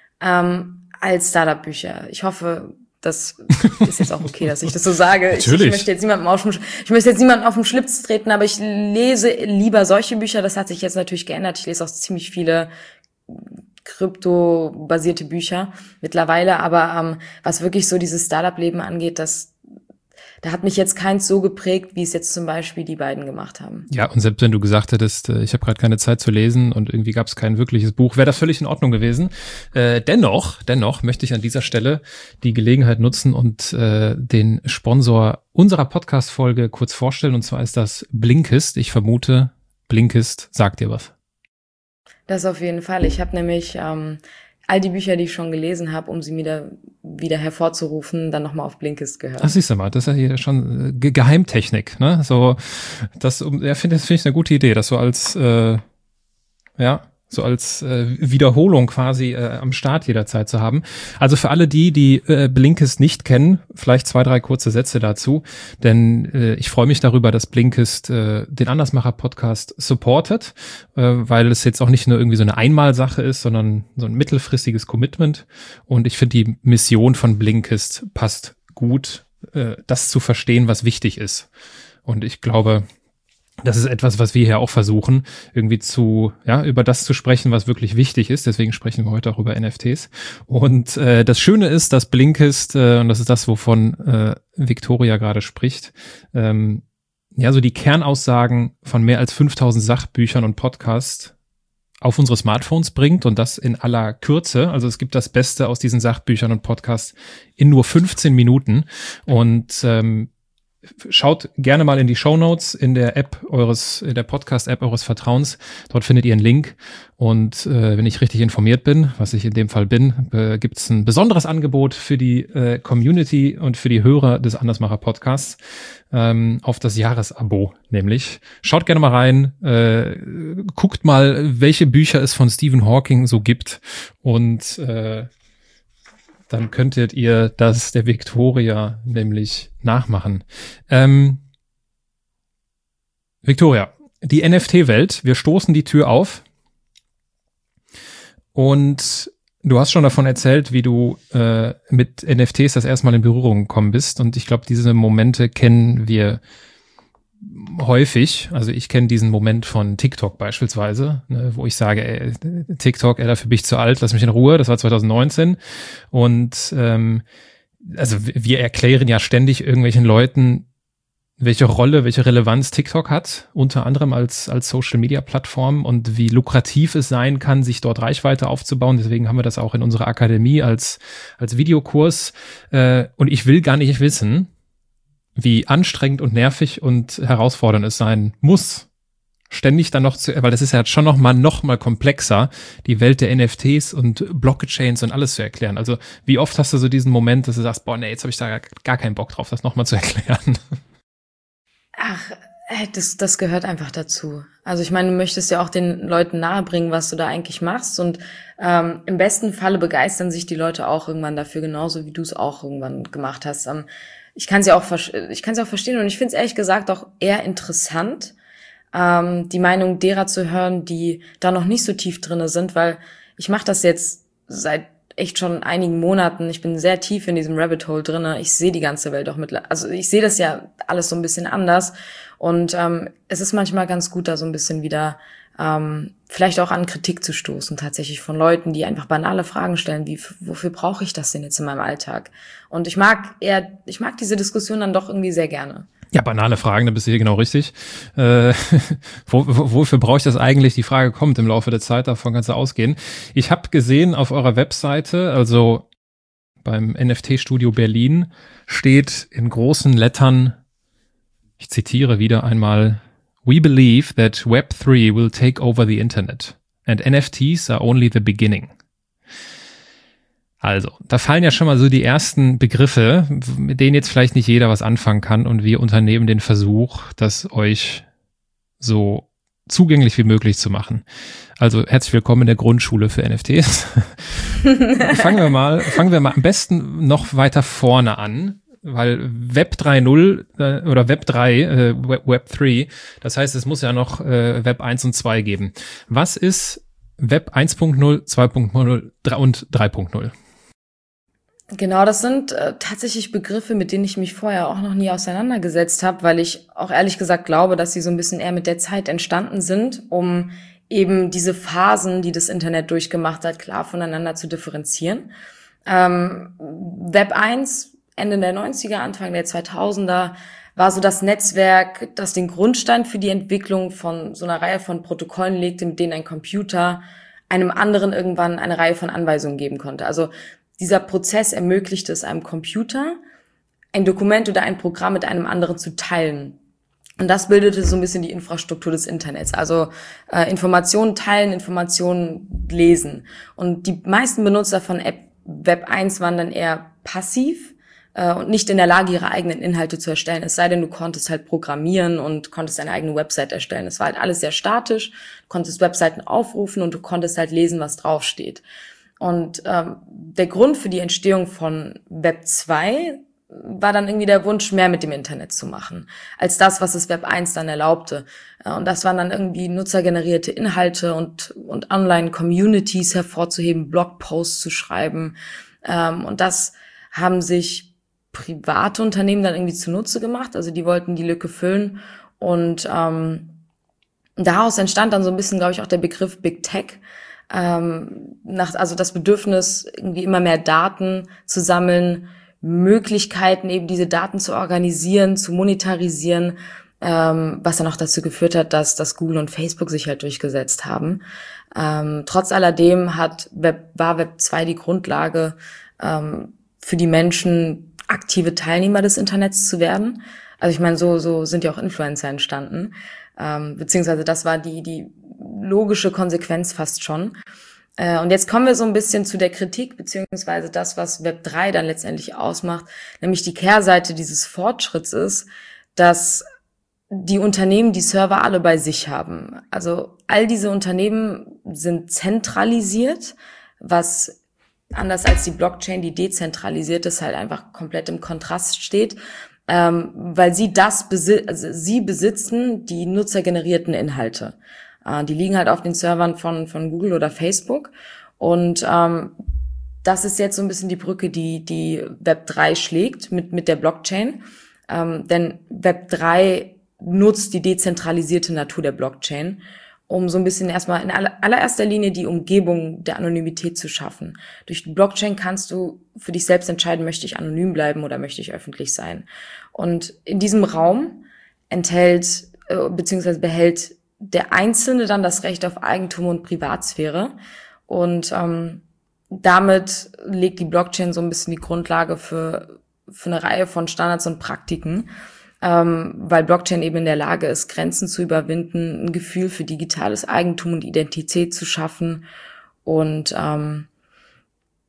als Startup-Bücher. Ich hoffe, das ist jetzt auch okay, dass ich das so sage. Ich möchte jetzt niemandem auf den Schlips treten, aber ich lese lieber solche Bücher. Das hat sich jetzt natürlich geändert. Ich lese auch ziemlich viele krypto-basierte Bücher mittlerweile, aber was wirklich so dieses Startup-Leben angeht, da hat mich jetzt keins so geprägt, wie es jetzt zum Beispiel die beiden gemacht haben. Ja, und selbst wenn du gesagt hättest, ich habe gerade keine Zeit zu lesen und irgendwie gab es kein wirkliches Buch, wäre das völlig in Ordnung gewesen. Dennoch möchte ich an dieser Stelle die Gelegenheit nutzen und den Sponsor unserer Podcast-Folge kurz vorstellen, und zwar ist das Blinkist. Ich vermute, Blinkist sagt dir was. Das auf jeden Fall. Ich habe nämlich all die Bücher, die ich schon gelesen habe, um sie wieder hervorzurufen, dann nochmal auf Blinkist gehört. Ach, siehst du mal, das ist ja hier schon Geheimtechnik, ne? So, finde ich eine gute Idee, das so als Wiederholung quasi am Start jederzeit zu haben. Also für alle die Blinkist nicht kennen, vielleicht 2, 3 kurze Sätze dazu, denn ich freue mich darüber, dass Blinkist den Andersmacher-Podcast supportet, weil es jetzt auch nicht nur irgendwie so eine Einmalsache ist, sondern so ein mittelfristiges Commitment, und ich finde, die Mission von Blinkist passt gut, das zu verstehen, was wichtig ist, und ich glaube, das ist etwas, was wir hier auch versuchen, irgendwie über das zu sprechen, was wirklich wichtig ist. Deswegen sprechen wir heute auch über NFTs. Und das Schöne ist, dass Blinkist, und das ist das, wovon Victoria gerade spricht, so die Kernaussagen von mehr als 5000 Sachbüchern und Podcasts auf unsere Smartphones bringt, und das in aller Kürze. Also es gibt das Beste aus diesen Sachbüchern und Podcasts in nur 15 Minuten. Und schaut gerne mal in die Shownotes in der Podcast-App eures Vertrauens. Dort findet ihr einen Link. Und wenn ich richtig informiert bin, was ich in dem Fall bin, gibt es ein besonderes Angebot für die Community und für die Hörer des Andersmacher-Podcasts auf das Jahresabo nämlich. Schaut gerne mal rein, guckt mal, welche Bücher es von Stephen Hawking so gibt, und dann könntet ihr das der Victoria nämlich nachmachen. Victoria, die NFT-Welt, wir stoßen die Tür auf, und du hast schon davon erzählt, wie du mit NFTs das erste Mal in Berührung gekommen bist, und ich glaube, diese Momente kennen wir häufig. Also ich kenne diesen Moment von TikTok beispielsweise, ne, wo ich sage, TikTok, dafür bin ich zu alt, lass mich in Ruhe. Das war 2019. Und also wir erklären ja ständig irgendwelchen Leuten, welche Rolle, welche Relevanz TikTok hat, unter anderem als Social-Media-Plattform, und wie lukrativ es sein kann, sich dort Reichweite aufzubauen. Deswegen haben wir das auch in unserer Akademie als Videokurs. Und ich will gar nicht wissen, wie anstrengend und nervig und herausfordernd es sein muss, ständig dann noch weil das ist ja schon noch mal komplexer, die Welt der NFTs und Blockchains und alles zu erklären. Also wie oft hast du so diesen Moment, dass du sagst, boah, nee, jetzt habe ich da gar keinen Bock drauf, das nochmal zu erklären? Ach, Das gehört einfach dazu. Also ich meine, du möchtest ja auch den Leuten nahebringen, was du da eigentlich machst, und im besten Falle begeistern sich die Leute auch irgendwann dafür, genauso wie du es auch irgendwann gemacht hast. Ich kann es ja auch verstehen, und ich finde es ehrlich gesagt auch eher interessant, die Meinung derer zu hören, die da noch nicht so tief drinne sind, weil ich mache das jetzt seit echt schon einigen Monaten. Ich bin sehr tief in diesem Rabbit Hole drinne. Ich sehe die ganze Welt auch also ich sehe das ja alles so ein bisschen anders, und es ist manchmal ganz gut, da so ein bisschen wieder vielleicht auch an Kritik zu stoßen, tatsächlich von Leuten, die einfach banale Fragen stellen, wie, wofür brauche ich das denn jetzt in meinem Alltag? Und ich mag diese Diskussion dann doch irgendwie sehr gerne. Ja, banale Fragen, da bist du hier genau richtig. Wofür brauche ich das eigentlich? Die Frage kommt im Laufe der Zeit, davon kannst du ausgehen. Ich habe gesehen auf eurer Webseite, also beim NFT-Studio Berlin, steht in großen Lettern, ich zitiere wieder einmal, "We believe that Web3 will take over the Internet and NFTs are only the beginning." Also, da fallen ja schon mal so die ersten Begriffe, mit denen jetzt vielleicht nicht jeder was anfangen kann, und wir unternehmen den Versuch, das euch so zugänglich wie möglich zu machen. Also, herzlich willkommen in der Grundschule für NFTs. Fangen wir mal am besten noch weiter vorne an, weil Web 3.0 oder Web 3, Web 3, das heißt, es muss ja noch Web 1 und 2 geben. Was ist Web 1.0, 2.0 und 3.0? Genau, das sind tatsächlich Begriffe, mit denen ich mich vorher auch noch nie auseinandergesetzt habe, weil ich auch ehrlich gesagt glaube, dass sie so ein bisschen eher mit der Zeit entstanden sind, um eben diese Phasen, die das Internet durchgemacht hat, klar voneinander zu differenzieren. Web 1, Ende der 90er, Anfang der 2000er, war so das Netzwerk, das den Grundstein für die Entwicklung von so einer Reihe von Protokollen legte, mit denen ein Computer einem anderen irgendwann eine Reihe von Anweisungen geben konnte. Also dieser Prozess ermöglichte es einem Computer, ein Dokument oder ein Programm mit einem anderen zu teilen. Und das bildete so ein bisschen die Infrastruktur des Internets. Also Informationen teilen, Informationen lesen. Und die meisten Benutzer von Web 1 waren dann eher passiv und nicht in der Lage, ihre eigenen Inhalte zu erstellen. Es sei denn, du konntest halt programmieren und konntest deine eigene Website erstellen. Es war halt alles sehr statisch. Du konntest Webseiten aufrufen und du konntest halt lesen, was draufsteht. Und der Grund für die Entstehung von Web 2 war dann irgendwie der Wunsch, mehr mit dem Internet zu machen, als das, was das Web 1 dann erlaubte. Und das waren dann irgendwie nutzergenerierte Inhalte und Online-Communities hervorzuheben, Blogposts zu schreiben. Und das haben sich private Unternehmen dann irgendwie zunutze gemacht. Also die wollten die Lücke füllen. Und daraus entstand dann so ein bisschen, glaube ich, auch der Begriff Big Tech. Also das Bedürfnis, irgendwie immer mehr Daten zu sammeln, Möglichkeiten, eben diese Daten zu organisieren, zu monetarisieren, was dann auch dazu geführt hat, dass Google und Facebook sich halt durchgesetzt haben. Trotz alledem war Web 2 die Grundlage für die Menschen, aktive Teilnehmer des Internets zu werden. Also ich meine, so sind ja auch Influencer entstanden. Beziehungsweise das war die logische Konsequenz fast schon. Und jetzt kommen wir so ein bisschen zu der Kritik, beziehungsweise das, was Web 3 dann letztendlich ausmacht, nämlich die Kehrseite dieses Fortschritts ist, dass die Unternehmen die Server alle bei sich haben. Also all diese Unternehmen sind zentralisiert, was anders als die Blockchain, die dezentralisiert ist, halt einfach komplett im Kontrast steht, weil sie besitzen die nutzergenerierten Inhalte. Die liegen halt auf den Servern von Google oder Facebook. Und das ist jetzt so ein bisschen die Brücke, die Web 3 schlägt mit der Blockchain. Denn Web 3 nutzt die dezentralisierte Natur der Blockchain, um so ein bisschen erstmal in allererster Linie die Umgebung der Anonymität zu schaffen. Durch die Blockchain kannst du für dich selbst entscheiden, möchte ich anonym bleiben oder möchte ich öffentlich sein. Und in diesem Raum behält der Einzelne dann das Recht auf Eigentum und Privatsphäre. Und damit legt die Blockchain so ein bisschen die Grundlage für eine Reihe von Standards und Praktiken, weil Blockchain eben in der Lage ist, Grenzen zu überwinden, ein Gefühl für digitales Eigentum und Identität zu schaffen und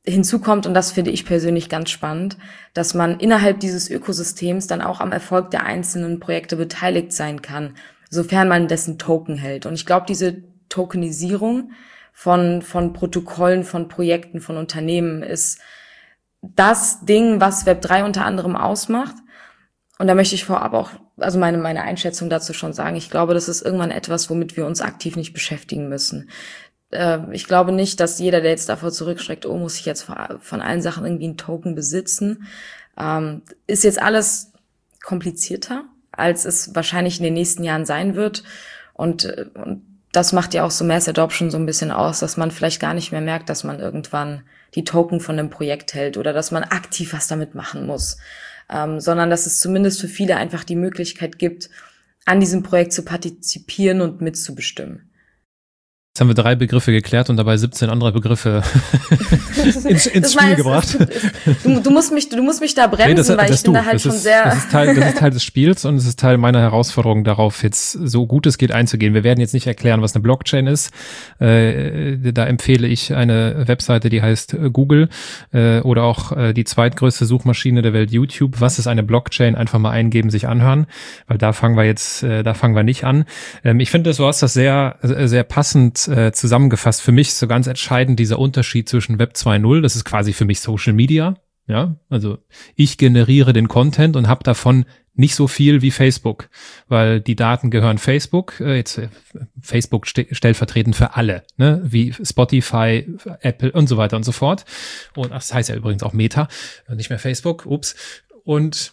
hinzu kommt, und das finde ich persönlich ganz spannend, dass man innerhalb dieses Ökosystems dann auch am Erfolg der einzelnen Projekte beteiligt sein kann, sofern man dessen Token hält. Und ich glaube, diese Tokenisierung von Protokollen, von Projekten, von Unternehmen ist das Ding, was Web3 unter anderem ausmacht. Und da möchte ich vorab auch, also meine Einschätzung dazu schon sagen, ich glaube, das ist irgendwann etwas, womit wir uns aktiv nicht beschäftigen müssen. Ich glaube nicht, dass jeder, der jetzt davor zurückschreckt, oh, muss ich jetzt von allen Sachen irgendwie einen Token besitzen, ist jetzt alles komplizierter, als es wahrscheinlich in den nächsten Jahren sein wird. Und das macht ja auch so Mass Adoption so ein bisschen aus, dass man vielleicht gar nicht mehr merkt, dass man irgendwann die Token von einem Projekt hält oder dass man aktiv was damit machen muss, sondern dass es zumindest für viele einfach die Möglichkeit gibt, an diesem Projekt zu partizipieren und mitzubestimmen. Jetzt haben wir 3 Begriffe geklärt und dabei 17 andere Begriffe ins Spiel gebracht. Du musst mich da bremsen, weil ich bin da halt schon sehr... Das ist Teil des Spiels und es ist Teil meiner Herausforderung, darauf jetzt so gut es geht einzugehen. Wir werden jetzt nicht erklären, was eine Blockchain ist. Da empfehle ich eine Webseite, die heißt Google oder auch die zweitgrößte Suchmaschine der Welt, YouTube. Was ist eine Blockchain? Einfach mal eingeben, sich anhören, weil da fangen wir nicht an. Ich finde, du hast das sehr, sehr passend zusammengefasst. Für mich so ganz entscheidend dieser Unterschied zwischen Web 2.0, das ist quasi für mich Social Media, ja, also ich generiere den Content und habe davon nicht so viel wie Facebook, weil die Daten gehören Facebook, Facebook stellvertretend für alle, ne, wie Spotify, Apple und so weiter und so fort. Und das heißt ja übrigens auch Meta, nicht mehr Facebook, Und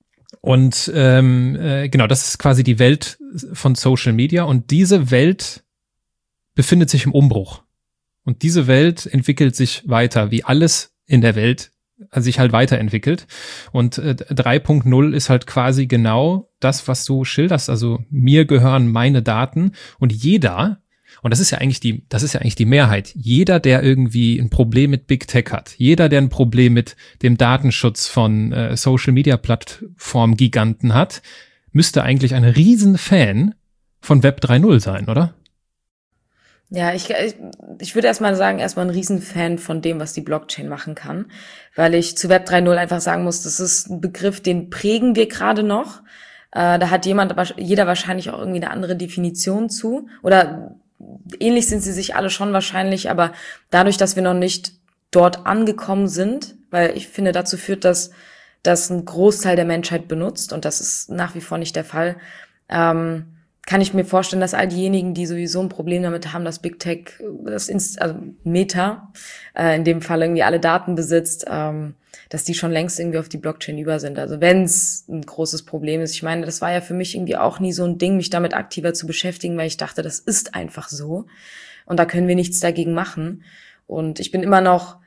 genau, das ist quasi die Welt von Social Media und diese Welt befindet sich im Umbruch. Und diese Welt entwickelt sich weiter, wie alles in der Welt sich halt weiterentwickelt. Und 3.0 ist halt quasi genau das, was du schilderst. Also mir gehören meine Daten und jeder, und das ist ja eigentlich die Mehrheit, jeder, der irgendwie ein Problem mit Big Tech hat, jeder, der ein Problem mit dem Datenschutz von Social Media Plattform Giganten hat, müsste eigentlich ein Riesenfan von Web 3.0 sein, oder? Ja, ich würde erstmal ein Riesenfan von dem, was die Blockchain machen kann, weil ich zu Web 3.0 einfach sagen muss, das ist ein Begriff, den prägen wir gerade noch. Da hat jeder wahrscheinlich auch irgendwie eine andere Definition zu oder ähnlich sind sie sich alle schon wahrscheinlich, aber dadurch, dass wir noch nicht dort angekommen sind, weil ich finde, dazu führt, dass das ein Großteil der Menschheit benutzt und das ist nach wie vor nicht der Fall, kann ich mir vorstellen, dass all diejenigen, die sowieso ein Problem damit haben, dass Big Tech, also Meta, in dem Fall irgendwie alle Daten besitzt, dass die schon längst irgendwie auf die Blockchain über sind. Also wenn es ein großes Problem ist. Ich meine, das war ja für mich irgendwie auch nie so ein Ding, mich damit aktiver zu beschäftigen, weil ich dachte, das ist einfach so. Und da können wir nichts dagegen machen. Und ich bin immer noch,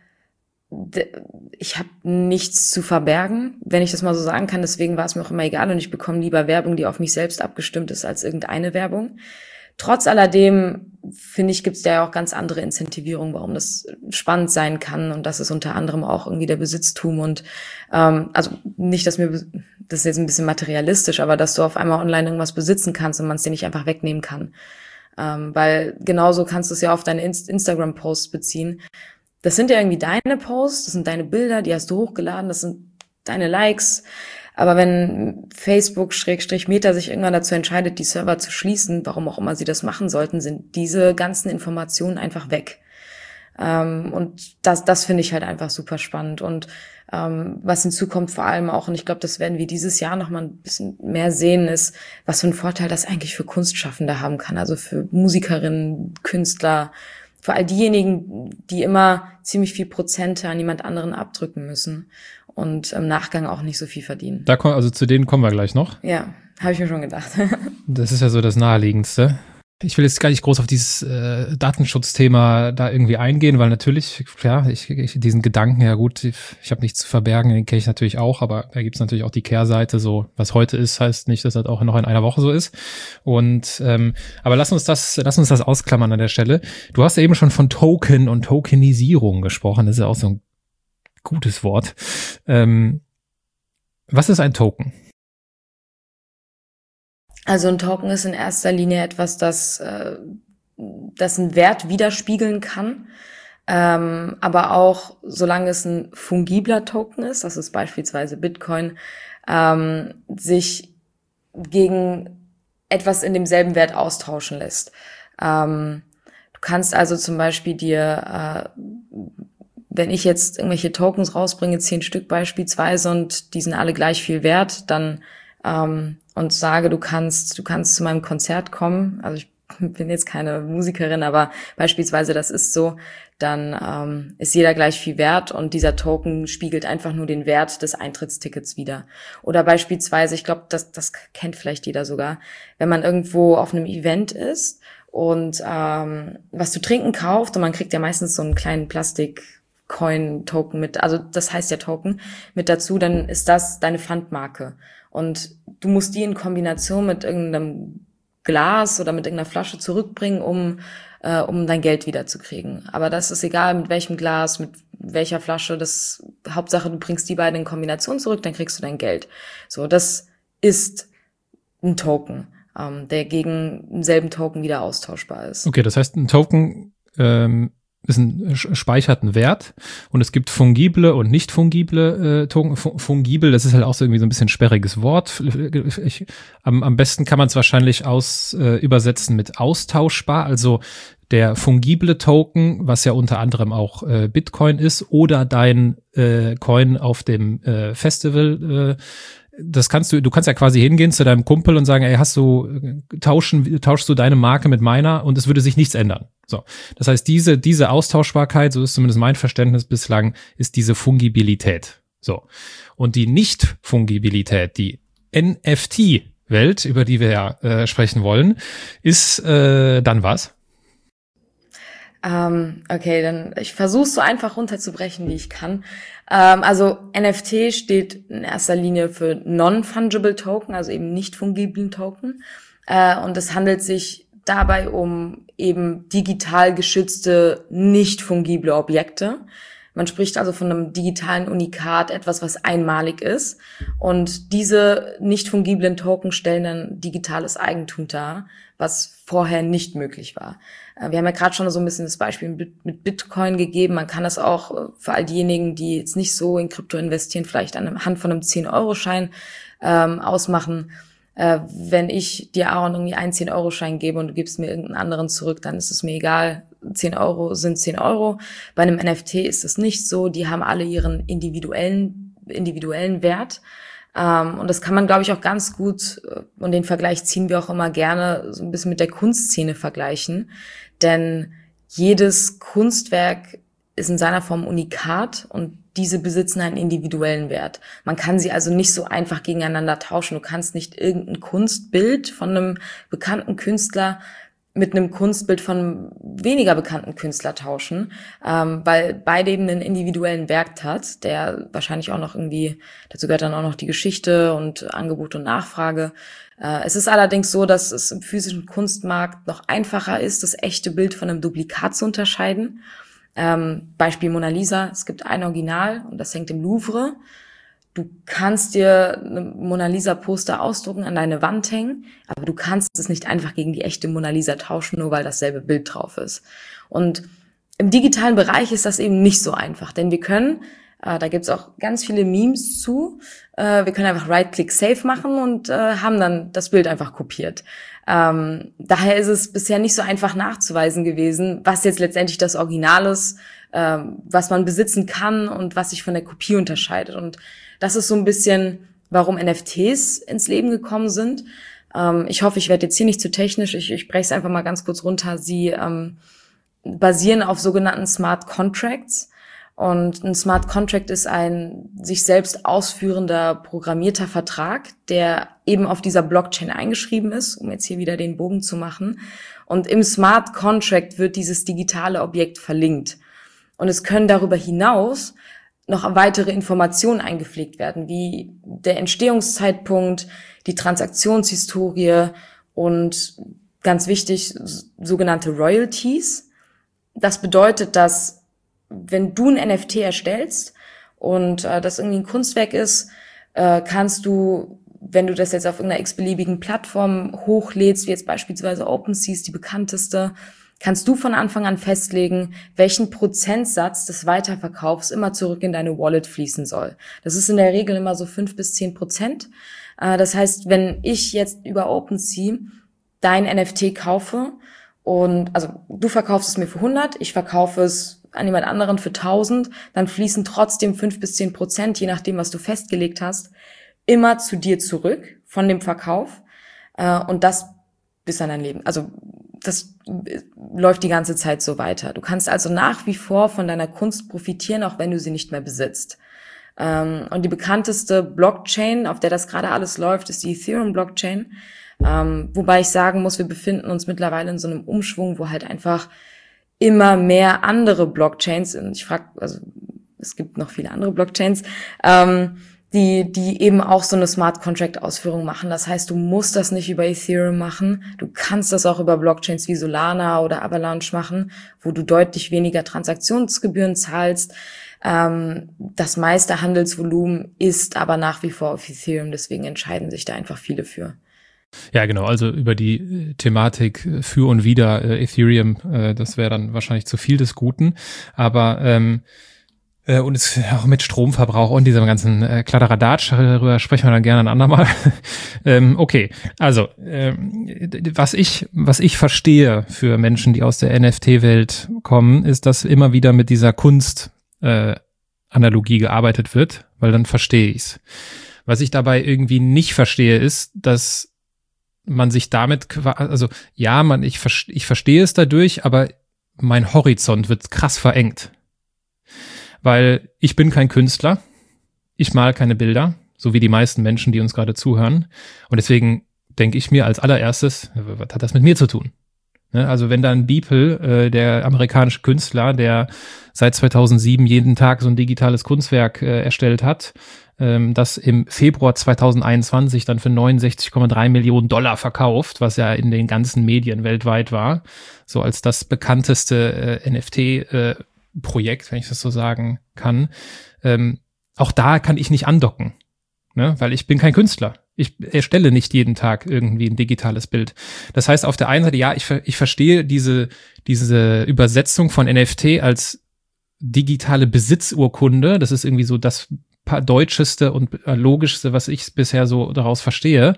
ich habe nichts zu verbergen, wenn ich das mal so sagen kann. Deswegen war es mir auch immer egal und ich bekomme lieber Werbung, die auf mich selbst abgestimmt ist, als irgendeine Werbung. Trotz alledem, finde ich, gibt es ja auch ganz andere Incentivierungen, warum das spannend sein kann und das ist unter anderem auch irgendwie der Besitztum und also nicht, das ist jetzt ein bisschen materialistisch, aber dass du auf einmal online irgendwas besitzen kannst und man es dir nicht einfach wegnehmen kann. Weil genauso kannst du es ja auf deine Instagram-Posts beziehen. Das sind ja irgendwie deine Posts, das sind deine Bilder, die hast du hochgeladen, das sind deine Likes. Aber wenn Facebook/Meta sich irgendwann dazu entscheidet, die Server zu schließen, warum auch immer sie das machen sollten, sind diese ganzen Informationen einfach weg. Und das finde ich halt einfach super spannend. Und was hinzukommt vor allem auch, und ich glaube, das werden wir dieses Jahr noch mal ein bisschen mehr sehen, ist, was für einen Vorteil das eigentlich für Kunstschaffende haben kann. Also für Musikerinnen, Künstler, für all diejenigen, die immer ziemlich viel Prozente an jemand anderen abdrücken müssen und im Nachgang auch nicht so viel verdienen. Also zu denen kommen wir gleich noch. Ja, habe ich mir schon gedacht. Das ist ja so das Naheliegendste. Ich will jetzt gar nicht groß auf dieses Datenschutzthema da irgendwie eingehen, weil natürlich, klar, ich diesen Gedanken, ja gut, ich habe nichts zu verbergen, den kenne ich natürlich auch, aber da gibt's natürlich auch die Kehrseite, so was heute ist, heißt nicht, dass das auch noch in einer Woche so ist. Und aber lass uns das ausklammern an der Stelle. Du hast ja eben schon von Token und Tokenisierung gesprochen, das ist ja auch so ein gutes Wort. Was ist ein Token? Also ein Token ist in erster Linie etwas, das einen Wert widerspiegeln kann. aber auch, solange es ein fungibler Token ist, das ist beispielsweise Bitcoin, sich gegen etwas in demselben Wert austauschen lässt. Du kannst also zum Beispiel dir, wenn ich jetzt irgendwelche Tokens rausbringe, 10 Stück beispielsweise, und die sind alle gleich viel wert, dann und sage, du kannst zu meinem Konzert kommen, also ich bin jetzt keine Musikerin, aber beispielsweise das ist so, dann ist jeder gleich viel wert und dieser Token spiegelt einfach nur den Wert des Eintrittstickets wider. Oder beispielsweise, ich glaube, das kennt vielleicht jeder sogar, wenn man irgendwo auf einem Event ist und was zu trinken kauft, und man kriegt ja meistens so einen kleinen Plastik-Coin-Token mit, also das heißt ja Token, mit dazu, dann ist das deine Pfandmarke. Und du musst die in Kombination mit irgendeinem Glas oder mit irgendeiner Flasche zurückbringen, um dein Geld wiederzukriegen. Aber das ist egal, mit welchem Glas, mit welcher Flasche, das Hauptsache, du bringst die beiden in Kombination zurück, dann kriegst du dein Geld. So, das ist ein Token, der gegen denselben Token wieder austauschbar ist. Okay, das heißt, ein Token speichert einen Wert, und es gibt fungible und nicht fungible Token. Fungibel, das ist halt auch so irgendwie so ein bisschen sperriges Wort. Am besten kann man es wahrscheinlich übersetzen mit austauschbar, also der fungible Token, was ja unter anderem auch Bitcoin ist, oder dein Coin auf dem Festival. Du kannst ja quasi hingehen zu deinem Kumpel und sagen, ey, tauschst du deine Marke mit meiner, und es würde sich nichts ändern. So. Das heißt, diese Austauschbarkeit, so ist zumindest mein Verständnis bislang, ist diese Fungibilität. So. Und die Nicht-Fungibilität, die NFT-Welt, über die wir ja sprechen wollen, ist dann was? Okay, dann ich versuche es so einfach runterzubrechen, wie ich kann. Also NFT steht in erster Linie für Non-Fungible Token, also eben nicht fungiblen Token. Und es handelt sich dabei um eben digital geschützte, nicht fungible Objekte. Man spricht also von einem digitalen Unikat, etwas, was einmalig ist. Und diese nicht fungiblen Token stellen dann digitales Eigentum dar, was vorher nicht möglich war. Wir haben ja gerade schon so ein bisschen das Beispiel mit Bitcoin gegeben. Man kann das auch für all diejenigen, die jetzt nicht so in Krypto investieren, vielleicht anhand von einem 10-Euro-Schein ausmachen. Wenn ich dir, Aaron, irgendwie einen 10-Euro-Schein gebe und du gibst mir irgendeinen anderen zurück, dann ist es mir egal. 10 Euro sind 10 Euro. Bei einem NFT ist es nicht so. Die haben alle ihren individuellen Wert. Und das kann man, glaube ich, auch ganz gut, und den Vergleich ziehen wir auch immer gerne, so ein bisschen mit der Kunstszene vergleichen. Denn jedes Kunstwerk ist in seiner Form unikat, und diese besitzen einen individuellen Wert. Man kann sie also nicht so einfach gegeneinander tauschen. Du kannst nicht irgendein Kunstbild von einem bekannten Künstler mit einem Kunstbild von einem weniger bekannten Künstler tauschen, weil beide eben einen individuellen Wert hat, der wahrscheinlich auch noch irgendwie, dazu gehört dann auch noch die Geschichte und Angebot und Nachfrage. Es ist allerdings so, dass es im physischen Kunstmarkt noch einfacher ist, das echte Bild von einem Duplikat zu unterscheiden. Beispiel Mona Lisa, es gibt ein Original und das hängt im Louvre. Du kannst dir ein Mona Lisa Poster ausdrucken, an deine Wand hängen, aber du kannst es nicht einfach gegen die echte Mona Lisa tauschen, nur weil dasselbe Bild drauf ist. Und im digitalen Bereich ist das eben nicht so einfach, denn wir können, da gibt's auch ganz viele Memes zu, wir können einfach Right-Click-Save machen und haben dann das Bild einfach kopiert. Daher ist es bisher nicht so einfach nachzuweisen gewesen, was jetzt letztendlich das Original ist, was man besitzen kann und was sich von der Kopie unterscheidet. Und das ist so ein bisschen, warum NFTs ins Leben gekommen sind. Ich hoffe, ich werde jetzt hier nicht zu technisch. Ich breche es einfach mal ganz kurz runter. Sie basieren auf sogenannten Smart Contracts. Und ein Smart Contract ist ein sich selbst ausführender programmierter Vertrag, der eben auf dieser Blockchain eingeschrieben ist, um jetzt hier wieder den Bogen zu machen. Und im Smart Contract wird dieses digitale Objekt verlinkt. Und es können darüber hinaus noch weitere Informationen eingepflegt werden, wie der Entstehungszeitpunkt, die Transaktionshistorie und ganz wichtig, sogenannte Royalties. Das bedeutet, dass wenn du ein NFT erstellst und das irgendwie ein Kunstwerk ist, kannst du, wenn du das jetzt auf irgendeiner x-beliebigen Plattform hochlädst, wie jetzt beispielsweise OpenSea ist die bekannteste, kannst du von Anfang an festlegen, welchen Prozentsatz des Weiterverkaufs immer zurück in deine Wallet fließen soll. Das ist in der Regel immer so 5-10%. Das heißt, wenn ich jetzt über OpenSea dein NFT kaufe und, also du verkaufst es mir für 100, ich verkaufe es an jemand anderen für 1000, dann fließen trotzdem 5-10%, je nachdem, was du festgelegt hast, immer zu dir zurück von dem Verkauf, und das bis an dein Leben. Also das läuft die ganze Zeit so weiter. Du kannst also nach wie vor von deiner Kunst profitieren, auch wenn du sie nicht mehr besitzt. Und die bekannteste Blockchain, auf der das gerade alles läuft, ist die Ethereum-Blockchain. Wobei ich sagen muss, wir befinden uns mittlerweile in so einem Umschwung, wo halt einfach immer mehr andere Blockchains, und ich frage, also es gibt noch viele andere Blockchains, die eben auch so eine Smart Contract Ausführung machen. Das heißt, du musst das nicht über Ethereum machen. Du kannst das auch über Blockchains wie Solana oder Avalanche machen, wo du deutlich weniger Transaktionsgebühren zahlst. Das meiste Handelsvolumen ist aber nach wie vor auf Ethereum, deswegen entscheiden sich da einfach viele für. Ja, genau, also über die Thematik für und wider Ethereum, das wäre dann wahrscheinlich zu viel des Guten, aber und es auch mit Stromverbrauch und diesem ganzen Kladderadatsch, darüber sprechen wir dann gerne ein andermal. Okay, also was ich verstehe für Menschen, die aus der NFT-Welt kommen, ist, dass immer wieder mit dieser Kunst-Analogie gearbeitet wird, weil dann verstehe ich's. Was ich dabei irgendwie nicht verstehe, ist, dass man sich damit, also ja, ich verstehe es dadurch, aber mein Horizont wird krass verengt. Weil ich bin kein Künstler, ich male keine Bilder, so wie die meisten Menschen, die uns gerade zuhören. Und deswegen denke ich mir als allererstes, was hat das mit mir zu tun? Also wenn da ein Beeple, der amerikanische Künstler, der seit 2007 jeden Tag so ein digitales Kunstwerk erstellt hat, das im Februar 2021 dann für 69,3 Millionen $, verkauft, was ja in den ganzen Medien weltweit war, so als das bekannteste NFT-Projekt, wenn ich das so sagen kann. Auch da kann ich nicht andocken, ne? Weil ich bin kein Künstler. Ich erstelle nicht jeden Tag irgendwie ein digitales Bild. Das heißt, auf der einen Seite, ja, ich verstehe diese Übersetzung von NFT als digitale Besitzurkunde. Das ist irgendwie so das deutscheste und logischste, was ich bisher so daraus verstehe.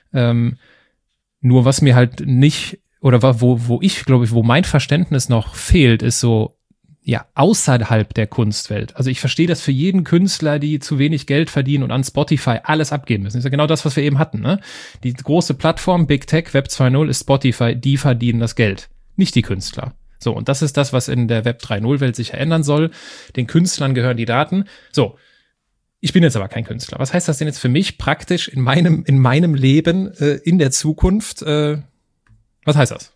Nur was mir halt nicht, oder wo mein Verständnis noch fehlt, ist so, ja, außerhalb der Kunstwelt. Also ich verstehe das für jeden Künstler, die zu wenig Geld verdienen und an Spotify alles abgeben müssen. Das ist ja genau das, was wir eben hatten, ne? Die große Plattform Big Tech Web 2.0 ist Spotify, die verdienen das Geld, nicht die Künstler. So, und das ist das, was in der Web 3.0 Welt sich ändern soll. Den Künstlern gehören die Daten. So, ich bin jetzt aber kein Künstler. Was heißt das denn jetzt für mich praktisch in meinem Leben in der Zukunft? Was heißt das?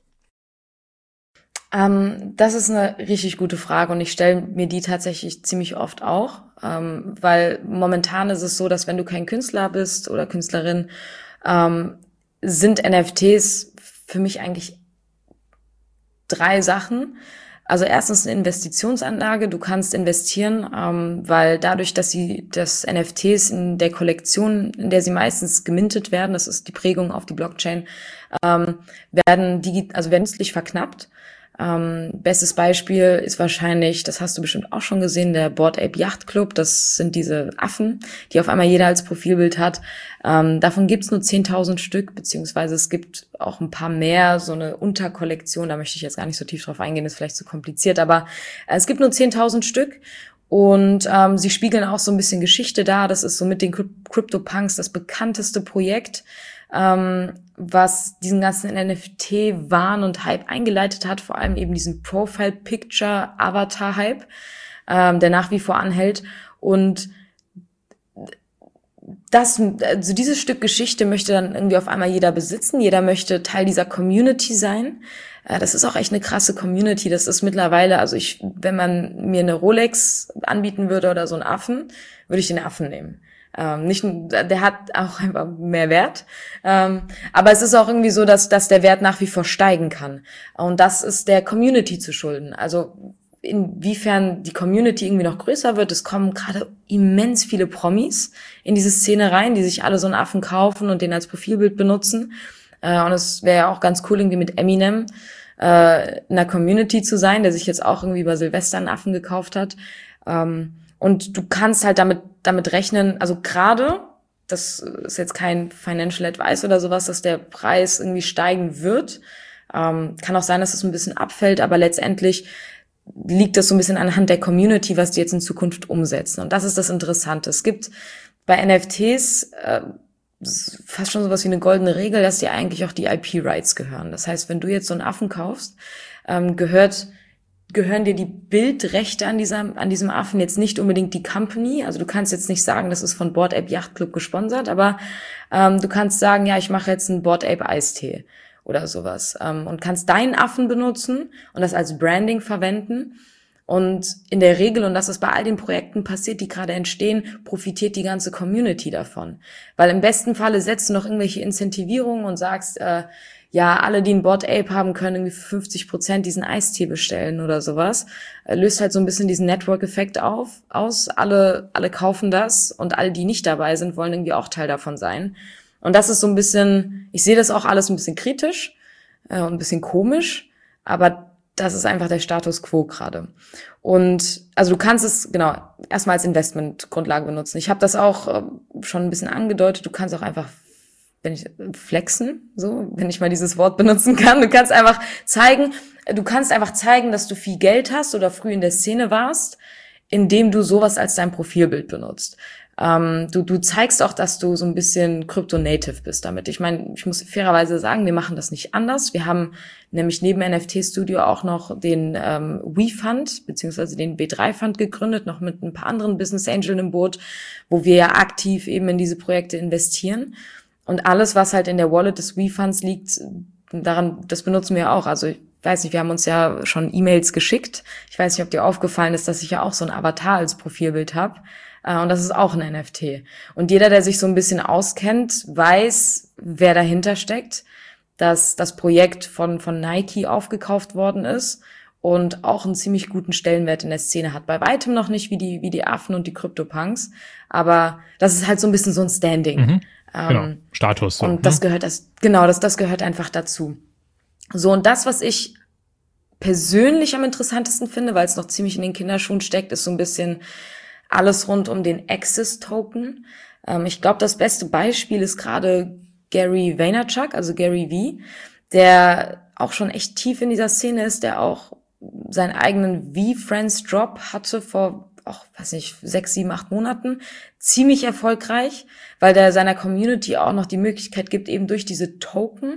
Das ist eine richtig gute Frage und ich stelle mir die tatsächlich ziemlich oft auch, weil momentan ist es so, dass wenn du kein Künstler bist oder Künstlerin, sind NFTs für mich eigentlich 3 Sachen. Also erstens eine Investitionsanlage. Du kannst investieren, weil dadurch, dass NFTs in der Kollektion, in der sie meistens gemintet werden, das ist die Prägung auf die Blockchain, werden künstlich verknappt. Bestes Beispiel ist wahrscheinlich, das hast du bestimmt auch schon gesehen, der Bored Ape Yacht Club. Das sind diese Affen, die auf einmal jeder als Profilbild hat. Davon gibt's nur 10.000 Stück, beziehungsweise es gibt auch ein paar mehr, so eine Unterkollektion. Da möchte ich jetzt gar nicht so tief drauf eingehen, ist vielleicht zu kompliziert, aber es gibt nur 10.000 Stück. Und sie spiegeln auch so ein bisschen Geschichte dar. Das ist so mit den CryptoPunks das bekannteste Projekt, was diesen ganzen NFT-Wahn und Hype eingeleitet hat, vor allem eben diesen Profile-Picture-Avatar-Hype, der nach wie vor anhält. Und dieses Stück Geschichte möchte dann irgendwie auf einmal jeder besitzen. Jeder möchte Teil dieser Community sein. Das ist auch echt eine krasse Community. Das ist mittlerweile, also wenn man mir eine Rolex anbieten würde oder so einen Affen, würde ich den Affen nehmen. Der hat auch einfach mehr Wert. Aber es ist auch irgendwie so, dass der Wert nach wie vor steigen kann. Und das ist der Community zu schulden. Also inwiefern die Community irgendwie noch größer wird, es kommen gerade immens viele Promis in diese Szene rein, die sich alle so einen Affen kaufen und den als Profilbild benutzen. Und es wäre ja auch ganz cool irgendwie mit Eminem, in einer Community zu sein, der sich jetzt auch irgendwie über Silvester einen Affen gekauft hat. Und du kannst halt damit rechnen, also gerade, das ist jetzt kein Financial Advice oder sowas, dass der Preis irgendwie steigen wird. Kann auch sein, dass es ein bisschen abfällt, aber letztendlich liegt das so ein bisschen anhand der Community, was die jetzt in Zukunft umsetzen. Und das ist das Interessante. Es gibt bei NFTs fast schon sowas wie eine goldene Regel, dass dir eigentlich auch die IP-Rights gehören. Das heißt, wenn du jetzt so einen Affen kaufst, gehören dir die Bildrechte an diesem Affen jetzt nicht unbedingt die Company. Also du kannst jetzt nicht sagen, das ist von Bored Ape Yacht Club gesponsert, aber du kannst sagen, ja, ich mache jetzt einen Bored Ape Eistee oder sowas, und kannst deinen Affen benutzen und das als Branding verwenden. Und in der Regel, und das ist bei all den Projekten passiert, die gerade entstehen, profitiert die ganze Community davon. Weil im besten Falle setzt du noch irgendwelche Incentivierungen und sagst, ja, alle, die einen Bored Ape haben, können irgendwie für 50% diesen Eistee bestellen oder sowas. Löst halt so ein bisschen diesen Network-Effekt aus. Alle kaufen das und alle, die nicht dabei sind, wollen irgendwie auch Teil davon sein. Und das ist so ein bisschen, ich sehe das auch alles ein bisschen kritisch und ein bisschen komisch, aber das ist einfach der Status quo gerade. Und also du kannst es genau erstmal als Investmentgrundlage benutzen. Ich habe das auch schon ein bisschen angedeutet. Du kannst auch einfach flexen, so, wenn ich mal dieses Wort benutzen kann. Du kannst einfach zeigen, dass du viel Geld hast oder früh in der Szene warst, indem du sowas als dein Profilbild benutzt. Du zeigst auch, dass du so ein bisschen Crypto-Native bist damit. Ich meine, ich muss fairerweise sagen, wir machen das nicht anders. Wir haben nämlich neben NFT Studio auch noch den We-Fund, beziehungsweise den B3-Fund gegründet, noch mit ein paar anderen Business Angeln im Boot, wo wir ja aktiv eben in diese Projekte investieren. Und alles, was halt in der Wallet des We-Funds liegt, das benutzen wir auch. Also ich weiß nicht, wir haben uns ja schon E-Mails geschickt. Ich weiß nicht, ob dir aufgefallen ist, dass ich ja auch so ein Avatar als Profilbild habe. Und das ist auch ein NFT. Und jeder, der sich so ein bisschen auskennt, weiß, wer dahinter steckt, dass das Projekt von Nike aufgekauft worden ist und auch einen ziemlich guten Stellenwert in der Szene hat. Bei weitem noch nicht wie die Affen und die CryptoPunks, aber das ist halt so ein bisschen so ein Standing. Genau, Status. So. Und das gehört das gehört einfach dazu. So, und das, was ich persönlich am interessantesten finde, weil es noch ziemlich in den Kinderschuhen steckt, ist so ein bisschen alles rund um den Access-Token. Ich glaube, das beste Beispiel ist gerade Gary Vaynerchuk, also Gary V., der auch schon echt tief in dieser Szene ist, der auch seinen eigenen V-Friends-Drop hatte vor, 6, 7, 8 Monaten. Ziemlich erfolgreich, weil der seiner Community auch noch die Möglichkeit gibt, eben durch diese Token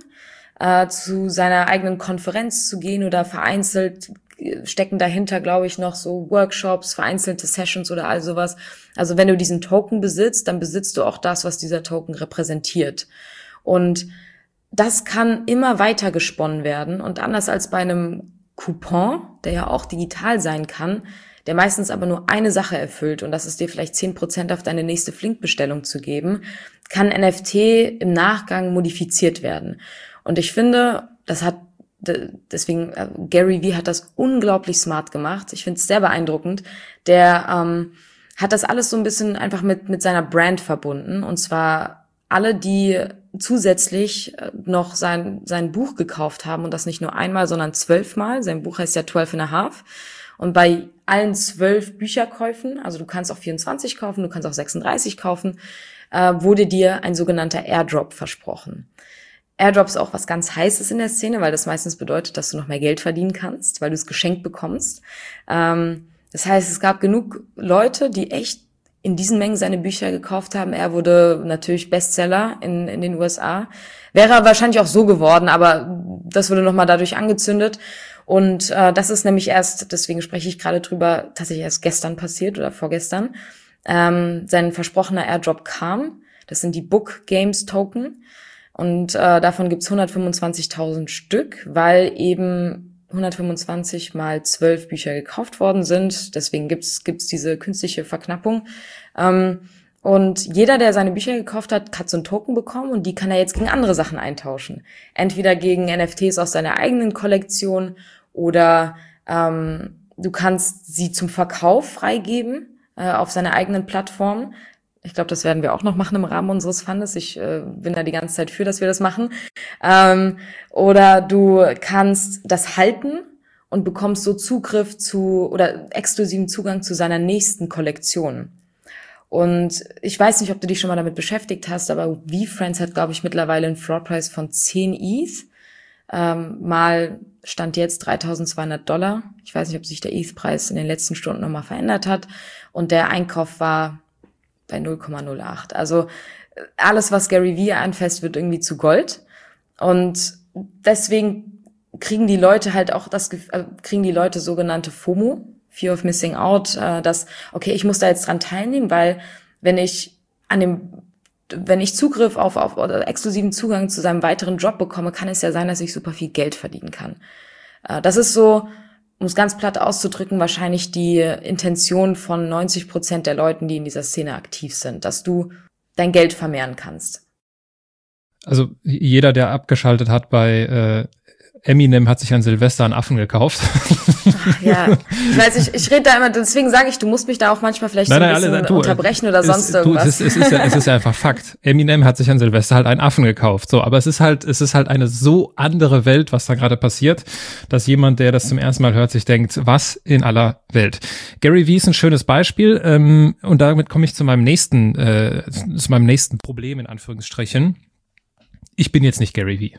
zu seiner eigenen Konferenz zu gehen oder vereinzelt stecken dahinter, glaube ich, noch so Workshops, vereinzelte Sessions oder all sowas. Also wenn du diesen Token besitzt, dann besitzt du auch das, was dieser Token repräsentiert. Und das kann immer weiter gesponnen werden. Und anders als bei einem Coupon, der ja auch digital sein kann, der meistens aber nur eine Sache erfüllt, und das ist dir vielleicht 10% auf deine nächste Flink-Bestellung zu geben, kann NFT im Nachgang modifiziert werden. Und ich finde, deswegen, Gary V hat das unglaublich smart gemacht. Ich finde es sehr beeindruckend. Der hat das alles so ein bisschen einfach mit seiner Brand verbunden. Und zwar alle, die zusätzlich noch sein Buch gekauft haben, und das nicht nur einmal, sondern 12 Mal. Sein Buch heißt ja 12 and a half. Und bei allen 12 Bücherkäufen, also du kannst auch 24 kaufen, du kannst auch 36 kaufen, wurde dir ein sogenannter Airdrop versprochen. Airdrop ist auch was ganz Heißes in der Szene, weil das meistens bedeutet, dass du noch mehr Geld verdienen kannst, weil du es geschenkt bekommst. Das heißt, es gab genug Leute, die echt in diesen Mengen seine Bücher gekauft haben. Er wurde natürlich Bestseller in den USA. Wäre er wahrscheinlich auch so geworden, aber das wurde nochmal dadurch angezündet. Und das ist nämlich erst, deswegen spreche ich gerade drüber, tatsächlich erst gestern passiert oder vorgestern. Sein versprochener Airdrop kam. Das sind die Book Games Token. Und davon gibt's 125.000 Stück, weil eben 125 mal 12 Bücher gekauft worden sind. Deswegen gibt's diese künstliche Verknappung. Und jeder, der seine Bücher gekauft hat, hat so einen Token bekommen, und die kann er jetzt gegen andere Sachen eintauschen. Entweder gegen NFTs aus seiner eigenen Kollektion oder du kannst sie zum Verkauf freigeben auf seiner eigenen Plattform. Ich glaube, das werden wir auch noch machen im Rahmen unseres Fundes. Ich bin da die ganze Zeit für, dass wir das machen. Oder du kannst das halten und bekommst so Zugriff zu oder exklusiven Zugang zu seiner nächsten Kollektion. Und ich weiß nicht, ob du dich schon mal damit beschäftigt hast, aber VeeFriends hat, glaube ich, mittlerweile einen Floorpreis von 10 ETH. Mal stand jetzt $3.200. Ich weiß nicht, ob sich der ETH-Preis in den letzten Stunden nochmal verändert hat. Und der Einkauf war bei 0,08. Also alles, was Gary Vee anfasst, wird irgendwie zu Gold. Und deswegen kriegen die Leute halt auch kriegen die Leute sogenannte FOMO, Fear of Missing Out, dass, okay, ich muss da jetzt dran teilnehmen, weil wenn ich Zugriff auf oder exklusiven Zugang zu seinem weiteren Job bekomme, kann es ja sein, dass ich super viel Geld verdienen kann. Das ist so, um es ganz platt auszudrücken, wahrscheinlich die Intention von 90% der Leuten, die in dieser Szene aktiv sind, dass du dein Geld vermehren kannst. Also jeder, der abgeschaltet hat bei Eminem, hat sich an Silvester einen Affen gekauft. Ach, ja, ich weiß, ich rede da immer, deswegen sage ich, du musst mich da auch manchmal vielleicht so ein bisschen unterbrechen oder sonst irgendwas. Es ist ja einfach Fakt. Eminem hat sich an Silvester halt einen Affen gekauft. So, aber es ist halt eine so andere Welt, was da gerade passiert, dass jemand, der das zum ersten Mal hört, sich denkt, was in aller Welt. Gary Vee ist ein schönes Beispiel, und damit komme ich zu meinem nächsten Problem in Anführungsstrichen. Ich bin jetzt nicht Gary Vee.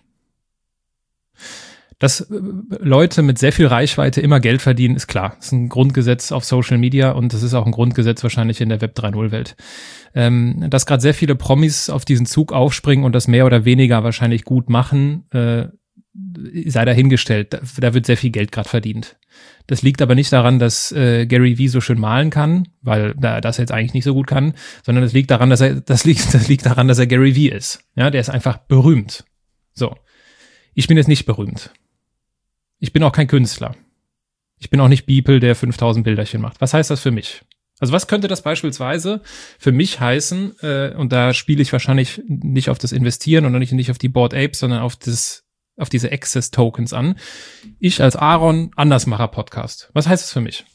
Dass Leute mit sehr viel Reichweite immer Geld verdienen, ist klar. Das ist ein Grundgesetz auf Social Media und das ist auch ein Grundgesetz wahrscheinlich in der Web 3.0-Welt. Dass gerade sehr viele Promis auf diesen Zug aufspringen und das mehr oder weniger wahrscheinlich gut machen, sei dahingestellt. Da wird sehr viel Geld gerade verdient. Das liegt aber nicht daran, dass Gary Vee so schön malen kann, weil das jetzt eigentlich nicht so gut kann, sondern es liegt daran, das liegt daran, dass er Gary Vee ist. Ja, der ist einfach berühmt. So. Ich bin jetzt nicht berühmt. Ich bin auch kein Künstler. Ich bin auch nicht Beeple, der 5000 Bilderchen macht. Was heißt das für mich? Also was könnte das beispielsweise für mich heißen? Und da spiele ich wahrscheinlich nicht auf das Investieren und nicht auf die Bored Apes, sondern auf diese Access Tokens an. Ich als Aaron, Andersmacher Podcast. Was heißt das für mich?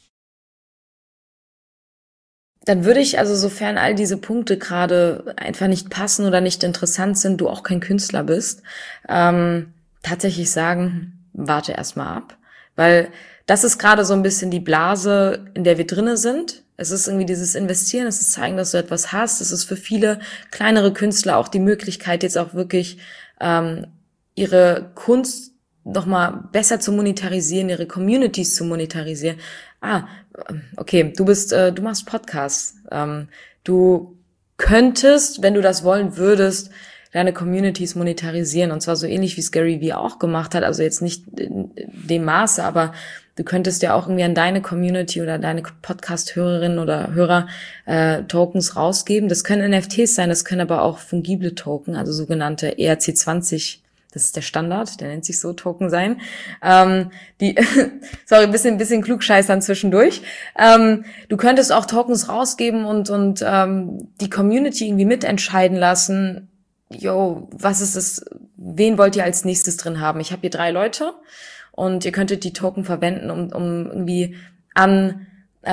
Dann würde ich, also sofern all diese Punkte gerade einfach nicht passen oder nicht interessant sind, du auch kein Künstler bist, tatsächlich sagen, warte erstmal ab, weil das ist gerade so ein bisschen die Blase, in der wir drinne sind. Es ist irgendwie dieses Investieren, es ist zeigen, dass du etwas hast. Es ist für viele kleinere Künstler auch die Möglichkeit, jetzt auch wirklich ihre Kunst nochmal besser zu monetarisieren, ihre Communities zu monetarisieren. Okay, du machst Podcasts. Du könntest, wenn du das wollen würdest, deine Communities monetarisieren, und zwar so ähnlich wie es Gary Vee auch gemacht hat, also jetzt nicht in dem Maße, aber du könntest ja auch irgendwie an deine Community oder deine Podcast-Hörerinnen oder Hörer Tokens rausgeben. Das können NFTs sein, das können aber auch fungible Token, also sogenannte ERC20, das ist der Standard, der nennt sich so, Token sein. Sorry, ein bisschen klugscheißern zwischendurch. Du könntest auch Tokens rausgeben und die Community irgendwie mitentscheiden lassen, was ist das, wen wollt ihr als nächstes drin haben? Ich habe hier 3 Leute und ihr könntet die Token verwenden, um irgendwie an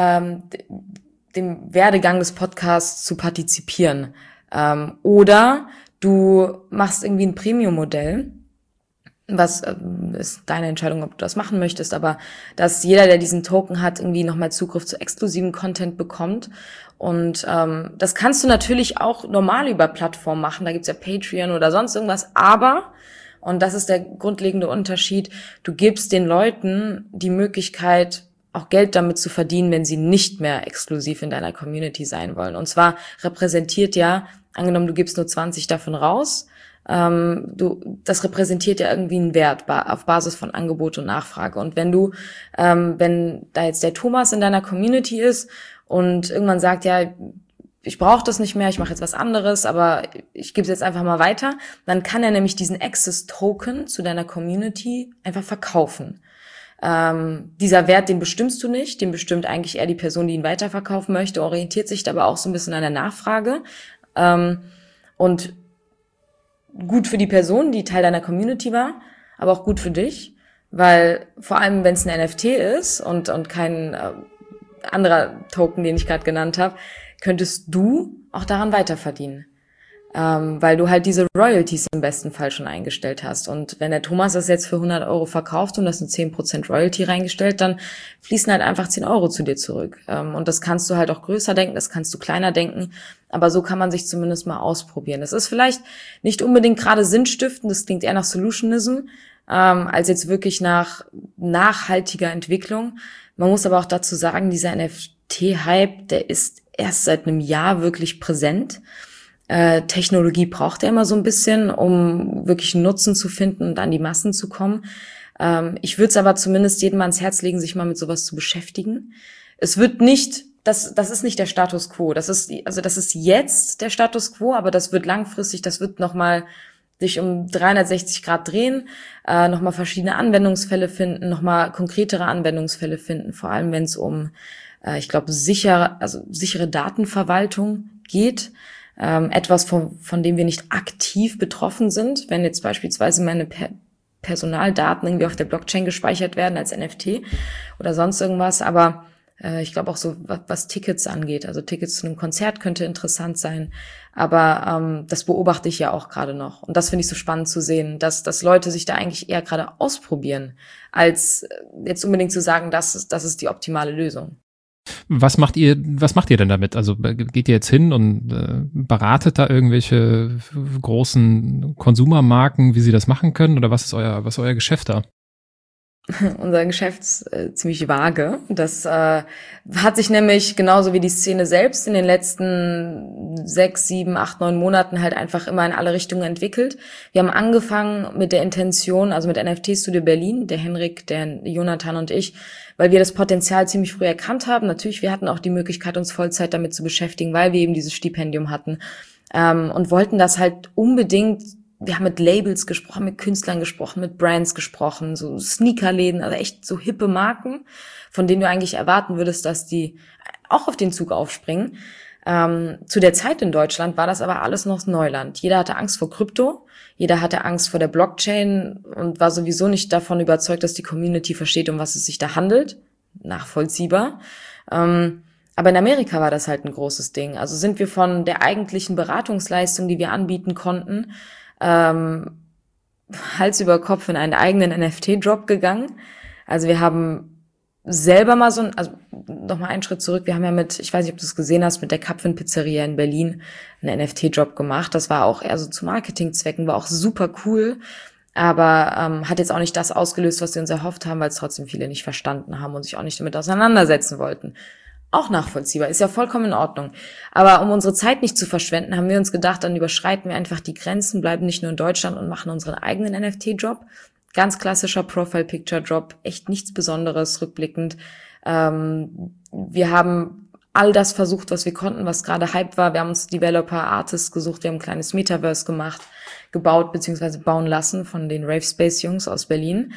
dem Werdegang des Podcasts zu partizipieren. Oder du machst irgendwie ein Premium-Modell, was ist deine Entscheidung, ob du das machen möchtest, aber dass jeder, der diesen Token hat, irgendwie nochmal Zugriff zu exklusiven Content bekommt. Und das kannst du natürlich auch normal über Plattformen machen, da gibt's ja Patreon oder sonst irgendwas, aber, und das ist der grundlegende Unterschied, du gibst den Leuten die Möglichkeit, auch Geld damit zu verdienen, wenn sie nicht mehr exklusiv in deiner Community sein wollen. Und zwar repräsentiert ja, angenommen, du gibst nur 20 davon raus, das repräsentiert ja irgendwie einen Wert auf Basis von Angebot und Nachfrage. Und wenn da jetzt der Thomas in deiner Community ist und irgendwann sagt, ja, ich brauche das nicht mehr, ich mache jetzt was anderes, aber ich gebe es jetzt einfach mal weiter, dann kann er nämlich diesen Access-Token zu deiner Community einfach verkaufen. Dieser Wert, den bestimmst du nicht, den bestimmt eigentlich eher die Person, die ihn weiterverkaufen möchte, orientiert sich aber auch so ein bisschen an der Nachfrage. Und gut für die Person, die Teil deiner Community war, aber auch gut für dich, weil vor allem, wenn es ein NFT ist und kein anderer Token, den ich gerade genannt habe, könntest du auch daran weiterverdienen. Weil du halt diese Royalties im besten Fall schon eingestellt hast. Und wenn der Thomas das jetzt für 100 Euro verkauft und das sind 10% Royalty reingestellt, dann fließen halt einfach 10 Euro zu dir zurück. Und das kannst du halt auch größer denken, das kannst du kleiner denken, aber so kann man sich zumindest mal ausprobieren. Das ist vielleicht nicht unbedingt gerade sinnstiftend, das klingt eher nach Solutionism, als jetzt wirklich nach nachhaltiger Entwicklung. Man muss aber auch dazu sagen, dieser NFT-Hype, der ist erst seit einem Jahr wirklich präsent. Technologie braucht ja immer so ein bisschen, um wirklich einen Nutzen zu finden und an die Massen zu kommen. Ich würde es aber zumindest jedem ans Herz legen, sich mal mit sowas zu beschäftigen. Es wird nicht, das ist nicht der Status quo. Das ist jetzt der Status quo, aber das wird langfristig, das wird nochmal sich um 360 Grad drehen, nochmal verschiedene Anwendungsfälle finden, nochmal konkretere Anwendungsfälle finden, vor allem wenn es um, ich glaube, sichere Datenverwaltung geht. Etwas, von dem wir nicht aktiv betroffen sind, wenn jetzt beispielsweise meine Personaldaten irgendwie auf der Blockchain gespeichert werden als NFT oder sonst irgendwas, aber ich glaube auch so, was Tickets angeht, also Tickets zu einem Konzert könnte interessant sein, aber das beobachte ich ja auch gerade noch und das finde ich so spannend zu sehen, dass Leute sich da eigentlich eher gerade ausprobieren, als jetzt unbedingt zu sagen, das ist die optimale Lösung. Was macht ihr denn damit? Also geht ihr jetzt hin und beratet da irgendwelche großen Konsumermarken, wie sie das machen können? Oder was ist euer Geschäft da? Unser Geschäft ist ziemlich vage. Das hat sich nämlich genauso wie die Szene selbst in den letzten 6, 7, 8, 9 Monaten halt einfach immer in alle Richtungen entwickelt. Wir haben angefangen mit der Intention, also mit NFT Studio Berlin, der Henrik, der Jonathan und ich, weil wir das Potenzial ziemlich früh erkannt haben. Natürlich, wir hatten auch die Möglichkeit, uns Vollzeit damit zu beschäftigen, weil wir eben dieses Stipendium hatten und wollten das halt unbedingt. Wir haben mit Labels gesprochen, mit Künstlern gesprochen, mit Brands gesprochen, so Sneakerläden, also echt so hippe Marken, von denen du eigentlich erwarten würdest, dass die auch auf den Zug aufspringen. Zu der Zeit in Deutschland war das aber alles noch Neuland. Jeder hatte Angst vor Krypto, jeder hatte Angst vor der Blockchain und war sowieso nicht davon überzeugt, dass die Community versteht, um was es sich da handelt. Nachvollziehbar. Aber in Amerika war das halt ein großes Ding. Also sind wir von der eigentlichen Beratungsleistung, die wir anbieten konnten, Hals über Kopf in einen eigenen NFT-Drop gegangen. Also wir haben selber mal also nochmal einen Schritt zurück, wir haben ja ich weiß nicht, ob du es gesehen hast, mit der Kapfin Pizzeria in Berlin einen NFT-Drop gemacht. Das war auch eher so zu Marketingzwecken, war auch super cool, aber hat jetzt auch nicht das ausgelöst, was wir uns erhofft haben, weil es trotzdem viele nicht verstanden haben und sich auch nicht damit auseinandersetzen wollten. Auch nachvollziehbar, ist ja vollkommen in Ordnung. Aber um unsere Zeit nicht zu verschwenden, haben wir uns gedacht, dann überschreiten wir einfach die Grenzen, bleiben nicht nur in Deutschland und machen unseren eigenen NFT-Drop. Ganz klassischer Profile-Picture-Drop, echt nichts Besonderes, rückblickend. Wir haben all das versucht, was wir konnten, was gerade Hype war. Wir haben uns Developer, Artists gesucht, wir haben ein kleines Metaverse gebaut bzw. bauen lassen von den Ravespace-Jungs aus Berlin.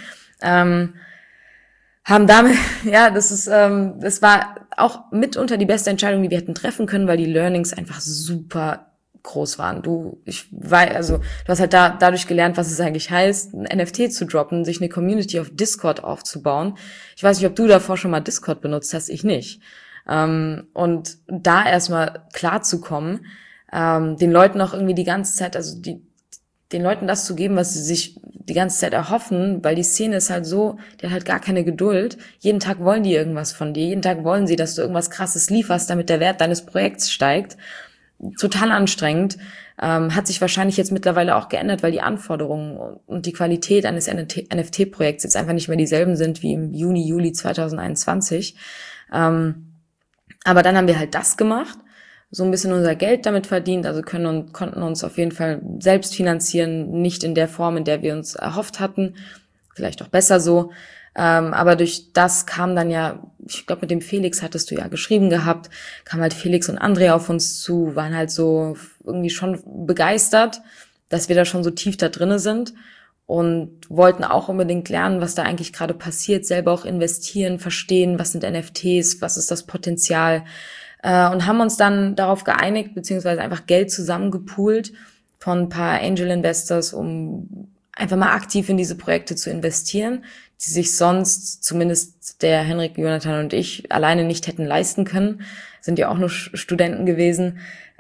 Haben damit, ja, das war auch mitunter die beste Entscheidung, die wir hätten treffen können, weil die Learnings einfach super groß waren. Du hast halt dadurch gelernt, was es eigentlich heißt, ein NFT zu droppen, sich eine Community auf Discord aufzubauen. Ich weiß nicht, ob du davor schon mal Discord benutzt hast, ich nicht. Und da erstmal klar zu kommen, den Leuten auch irgendwie die ganze Zeit, den Leuten das zu geben, was sie sich die ganze Zeit erhoffen, weil die Szene ist halt so, die hat halt gar keine Geduld. Jeden Tag wollen die irgendwas von dir. Jeden Tag wollen sie, dass du irgendwas Krasses lieferst, damit der Wert deines Projekts steigt. Total anstrengend. Hat sich wahrscheinlich jetzt mittlerweile auch geändert, weil die Anforderungen und die Qualität eines NFT-Projekts jetzt einfach nicht mehr dieselben sind wie im Juni, Juli 2021. Aber dann haben wir halt das gemacht, so ein bisschen unser Geld damit verdient, also konnten uns auf jeden Fall selbst finanzieren, nicht in der Form, in der wir uns erhofft hatten, vielleicht auch besser so, aber durch das kam dann ja, ich glaube mit dem Felix hattest du ja geschrieben gehabt, kam halt Felix und Andrea auf uns zu, waren halt so irgendwie schon begeistert, dass wir da schon so tief da drinne sind und wollten auch unbedingt lernen, was da eigentlich gerade passiert, selber auch investieren, verstehen, was sind NFTs, was ist das Potenzial, und haben uns dann darauf geeinigt, beziehungsweise einfach Geld zusammengepoolt von ein paar Angel Investors, um einfach mal aktiv in diese Projekte zu investieren, die sich sonst, zumindest der Henrik, Jonathan und ich, alleine nicht hätten leisten können. sind ja auch nur Studenten gewesen.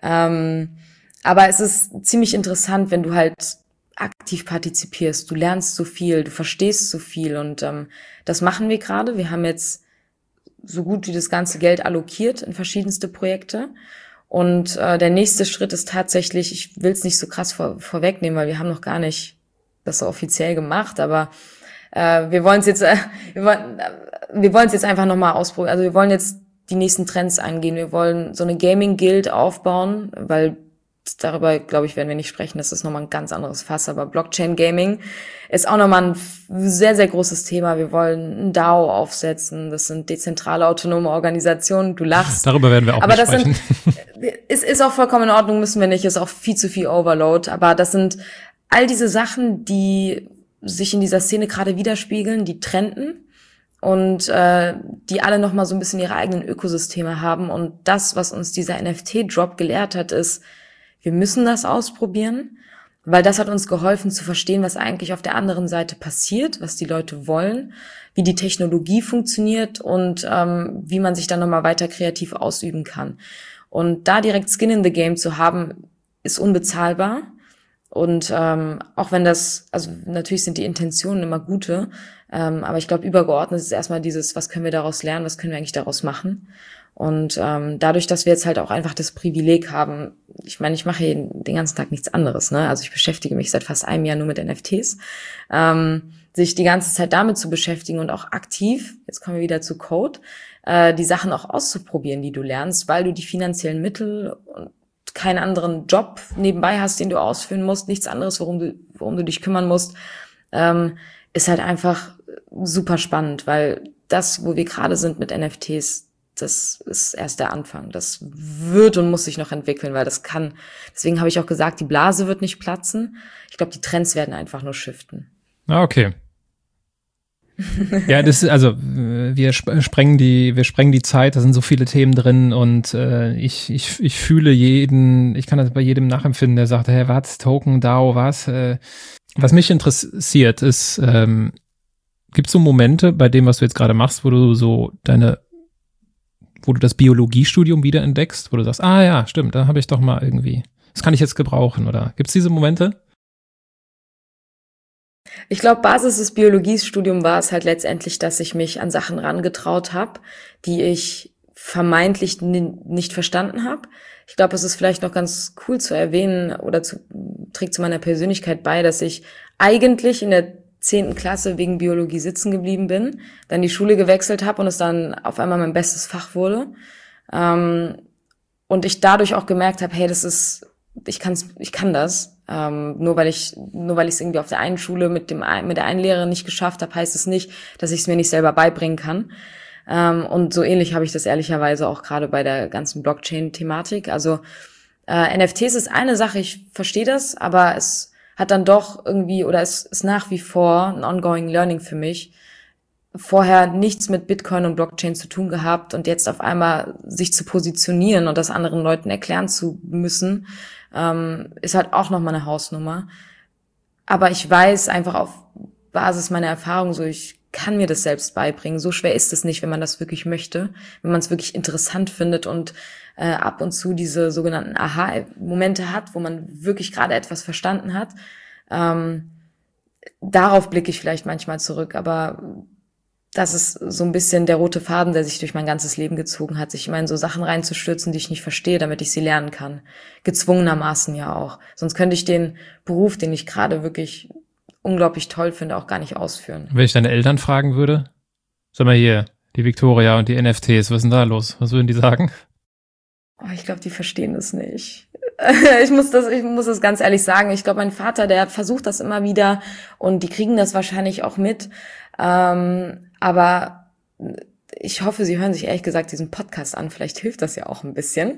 Aber es ist ziemlich interessant, wenn du halt aktiv partizipierst. Du lernst so viel, du verstehst so viel und das machen wir gerade. Wir haben jetzt so gut wie das ganze Geld allokiert in verschiedenste Projekte. Und der nächste Schritt ist tatsächlich, ich will es nicht so krass vorwegnehmen, weil wir haben noch gar nicht das so offiziell gemacht, aber wir wollen es jetzt, wir wollen es jetzt einfach nochmal ausprobieren. Also wir wollen jetzt die nächsten Trends angehen. Wir wollen so eine Gaming-Guild aufbauen, weil darüber, glaube ich, werden wir nicht sprechen. Das ist nochmal ein ganz anderes Fass. Aber Blockchain-Gaming ist auch nochmal ein sehr, sehr großes Thema. Wir wollen ein DAO aufsetzen. Das sind dezentrale autonome Organisationen. Du lachst. Darüber werden wir auch nicht sprechen. Ist auch vollkommen in Ordnung, müssen wir nicht. Ist auch viel zu viel Overload. Aber das sind all diese Sachen, die sich in dieser Szene gerade widerspiegeln, die trenden und die alle nochmal so ein bisschen ihre eigenen Ökosysteme haben. Und das, was uns dieser NFT-Drop gelehrt hat, ist, wir müssen das ausprobieren, weil das hat uns geholfen zu verstehen, was eigentlich auf der anderen Seite passiert, was die Leute wollen, wie die Technologie funktioniert und wie man sich dann nochmal weiter kreativ ausüben kann. Und da direkt Skin in the Game zu haben, ist unbezahlbar. Und auch wenn das, also natürlich sind die Intentionen immer gute, aber ich glaube, übergeordnet ist erstmal dieses, was können wir daraus lernen, was können wir eigentlich daraus machen? Und dadurch, dass wir jetzt halt auch einfach das Privileg haben, ich meine, ich mache hier den ganzen Tag nichts anderes, ne? Also ich beschäftige mich seit fast einem Jahr nur mit NFTs, sich die ganze Zeit damit zu beschäftigen und auch aktiv, jetzt kommen wir wieder zu Code, die Sachen auch auszuprobieren, die du lernst, weil du die finanziellen Mittel und keinen anderen Job nebenbei hast, den du ausführen musst, nichts anderes, worum du dich kümmern musst, ist halt einfach super spannend, weil das, wo wir gerade sind mit NFTs, das ist erst der Anfang. Das wird und muss sich noch entwickeln, weil das kann, deswegen habe ich auch gesagt, die Blase wird nicht platzen. Ich glaube, die Trends werden einfach nur shiften. Ah, okay. Ja, das ist, also wir sprengen die Zeit, da sind so viele Themen drin und ich fühle jeden, ich kann das bei jedem nachempfinden, der sagt, hey, was, Token, DAO, was? Was mich interessiert ist, gibt es so Momente bei dem, was du jetzt gerade machst, wo du das Biologiestudium wiederentdeckst, wo du sagst, ah ja, stimmt, da habe ich doch mal irgendwie, das kann ich jetzt gebrauchen, oder gibt es diese Momente? Ich glaube, Basis des Biologiestudiums war es halt letztendlich, dass ich mich an Sachen rangetraut habe, die ich vermeintlich nicht verstanden habe. Ich glaube, es ist vielleicht noch ganz cool zu erwähnen oder trägt zu meiner Persönlichkeit bei, dass ich eigentlich in der 10. Klasse wegen Biologie sitzen geblieben bin, dann die Schule gewechselt habe und es dann auf einmal mein bestes Fach wurde. Und ich dadurch auch gemerkt habe, hey, ich kann das. Nur weil ich es irgendwie auf der einen Schule mit der einen Lehrerin nicht geschafft habe, heißt es nicht, dass ich es mir nicht selber beibringen kann. Und so ähnlich habe ich das ehrlicherweise auch gerade bei der ganzen Blockchain-Thematik. Also NFTs ist eine Sache, ich verstehe das, aber es hat dann doch irgendwie, oder es ist nach wie vor ein ongoing Learning für mich, vorher nichts mit Bitcoin und Blockchain zu tun gehabt und jetzt auf einmal sich zu positionieren und das anderen Leuten erklären zu müssen, ist halt auch nochmal eine Hausnummer. Aber ich weiß einfach auf Basis meiner Erfahrung so, ich kann mir das selbst beibringen. So schwer ist es nicht, wenn man das wirklich möchte, wenn man es wirklich interessant findet und ab und zu diese sogenannten Aha-Momente hat, wo man wirklich gerade etwas verstanden hat. Darauf blicke ich vielleicht manchmal zurück, aber das ist so ein bisschen der rote Faden, der sich durch mein ganzes Leben gezogen hat, sich immer in so Sachen reinzustürzen, die ich nicht verstehe, damit ich sie lernen kann. Gezwungenermaßen ja auch. Sonst könnte ich den Beruf, den ich gerade wirklich unglaublich toll finde, auch gar nicht ausführen. Wenn ich deine Eltern fragen würde, sag mal hier, die Victoria und die NFTs, was ist denn da los? Was würden die sagen? Oh, ich glaube, die verstehen das nicht. Ich muss das ganz ehrlich sagen. Ich glaube, mein Vater, der versucht das immer wieder und die kriegen das wahrscheinlich auch mit. Aber ich hoffe, sie hören sich ehrlich gesagt diesen Podcast an. Vielleicht hilft das ja auch ein bisschen.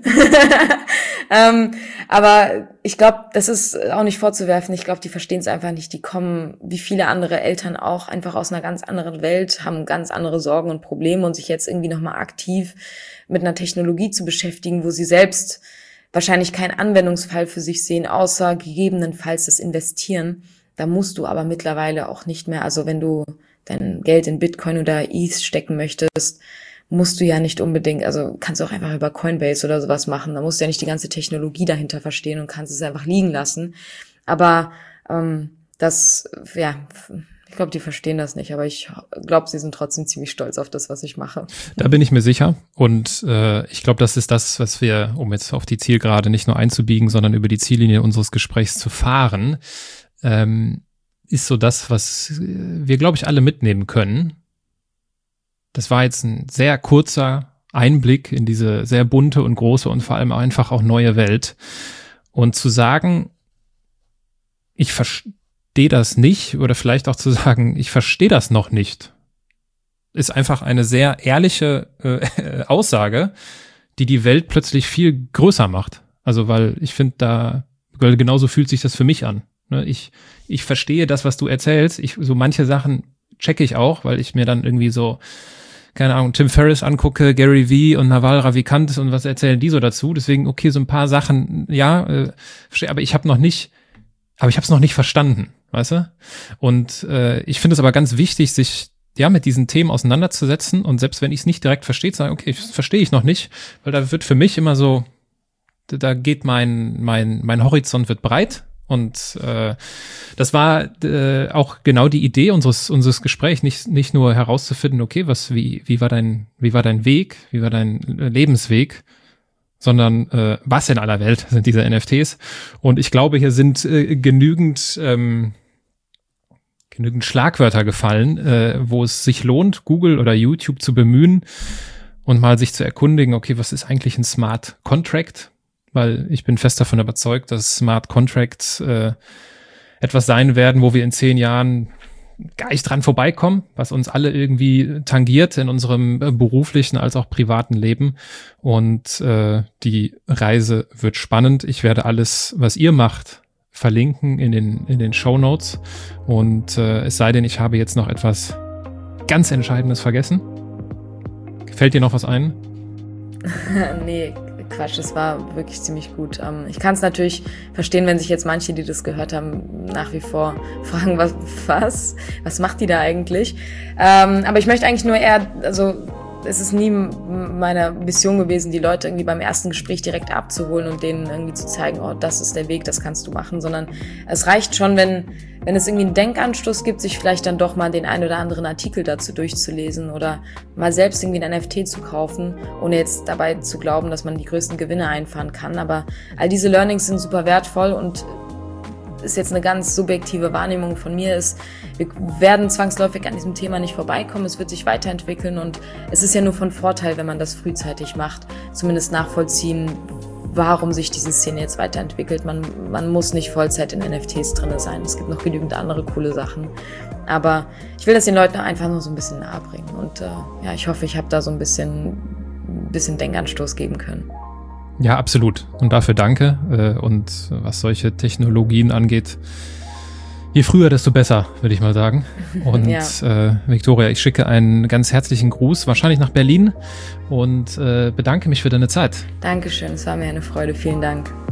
Aber ich glaube, das ist auch nicht vorzuwerfen. Ich glaube, die verstehen es einfach nicht. Die kommen, wie viele andere Eltern auch, einfach aus einer ganz anderen Welt, haben ganz andere Sorgen und Probleme und sich jetzt irgendwie nochmal aktiv mit einer Technologie zu beschäftigen, wo sie selbst wahrscheinlich keinen Anwendungsfall für sich sehen, außer gegebenenfalls das Investieren. Da musst du aber mittlerweile auch nicht mehr, also wenn du dein Geld in Bitcoin oder ETH stecken möchtest, musst du ja nicht unbedingt, also kannst du auch einfach über Coinbase oder sowas machen. Da musst du ja nicht die ganze Technologie dahinter verstehen und kannst es einfach liegen lassen. Aber ich glaube, die verstehen das nicht, aber ich glaube, sie sind trotzdem ziemlich stolz auf das, was ich mache. Da bin ich mir sicher und ich glaube, das ist das, was wir, um jetzt auf die Zielgerade nicht nur einzubiegen, sondern über die Ziellinie unseres Gesprächs zu fahren, ist so das, was wir, glaube ich, alle mitnehmen können. Das war jetzt ein sehr kurzer Einblick in diese sehr bunte und große und vor allem einfach auch neue Welt. Und zu sagen, ich verstehe das nicht oder vielleicht auch zu sagen, ich verstehe das noch nicht, ist einfach eine sehr ehrliche Aussage, die Welt plötzlich viel größer macht. Also weil ich finde weil genauso fühlt sich das für mich an. Ne? Ich verstehe das, was du erzählst. So manche Sachen checke ich auch, weil ich mir dann irgendwie so, keine Ahnung, Tim Ferriss angucke, Gary Vee und Naval Ravikant und was erzählen die so dazu. Deswegen, okay, so ein paar Sachen, verstehe, aber ich habe es noch nicht verstanden, weißt du? Und ich finde es aber ganz wichtig, sich mit diesen Themen auseinanderzusetzen und selbst wenn ich es nicht direkt verstehe, zu sagen, okay, das verstehe ich noch nicht, weil da wird für mich immer so, da geht mein Horizont wird breit und das war auch genau die Idee unseres Gesprächs, nicht nur herauszufinden, okay, wie war dein Weg, wie war dein Lebensweg, sondern was in aller Welt sind diese NFTs? Und ich glaube, hier sind genügend Schlagwörter gefallen, wo es sich lohnt, Google oder YouTube zu bemühen und mal sich zu erkundigen, okay, was ist eigentlich ein Smart Contract? Weil ich bin fest davon überzeugt, dass Smart Contracts etwas sein werden, wo wir in 10 Jahren gar nicht dran vorbeikommen, was uns alle irgendwie tangiert in unserem beruflichen als auch privaten Leben. Und die Reise wird spannend. Ich werde alles, was ihr macht, verlinken in den Shownotes. Und es sei denn, ich habe jetzt noch etwas ganz Entscheidendes vergessen. Fällt dir noch was ein? Nee, Quatsch, das war wirklich ziemlich gut. Ich kann es natürlich verstehen, wenn sich jetzt manche, die das gehört haben, nach wie vor fragen, was macht die da eigentlich? Aber ich möchte eigentlich nur es ist nie meine Mission gewesen, die Leute irgendwie beim ersten Gespräch direkt abzuholen und denen irgendwie zu zeigen, oh, das ist der Weg, das kannst du machen, sondern es reicht schon, wenn es irgendwie einen Denkanstoß gibt, sich vielleicht dann doch mal den ein oder anderen Artikel dazu durchzulesen oder mal selbst irgendwie ein NFT zu kaufen, ohne jetzt dabei zu glauben, dass man die größten Gewinne einfahren kann. Aber all diese Learnings sind super wertvoll und ist jetzt eine ganz subjektive Wahrnehmung von mir, wir werden zwangsläufig an diesem Thema nicht vorbeikommen, es wird sich weiterentwickeln und es ist ja nur von Vorteil, wenn man das frühzeitig macht, zumindest nachvollziehen, warum sich diese Szene jetzt weiterentwickelt. Man muss nicht Vollzeit in NFTs drin sein, es gibt noch genügend andere coole Sachen, aber ich will das den Leuten einfach nur so ein bisschen nahe bringen und ich hoffe, ich habe da so ein bisschen Denkanstoß geben können. Ja, absolut. Und dafür danke. Und was solche Technologien angeht, je früher, desto besser, würde ich mal sagen. Und Viktoria, ich schicke einen ganz herzlichen Gruß, wahrscheinlich nach Berlin und bedanke mich für deine Zeit. Dankeschön, es war mir eine Freude. Vielen Dank.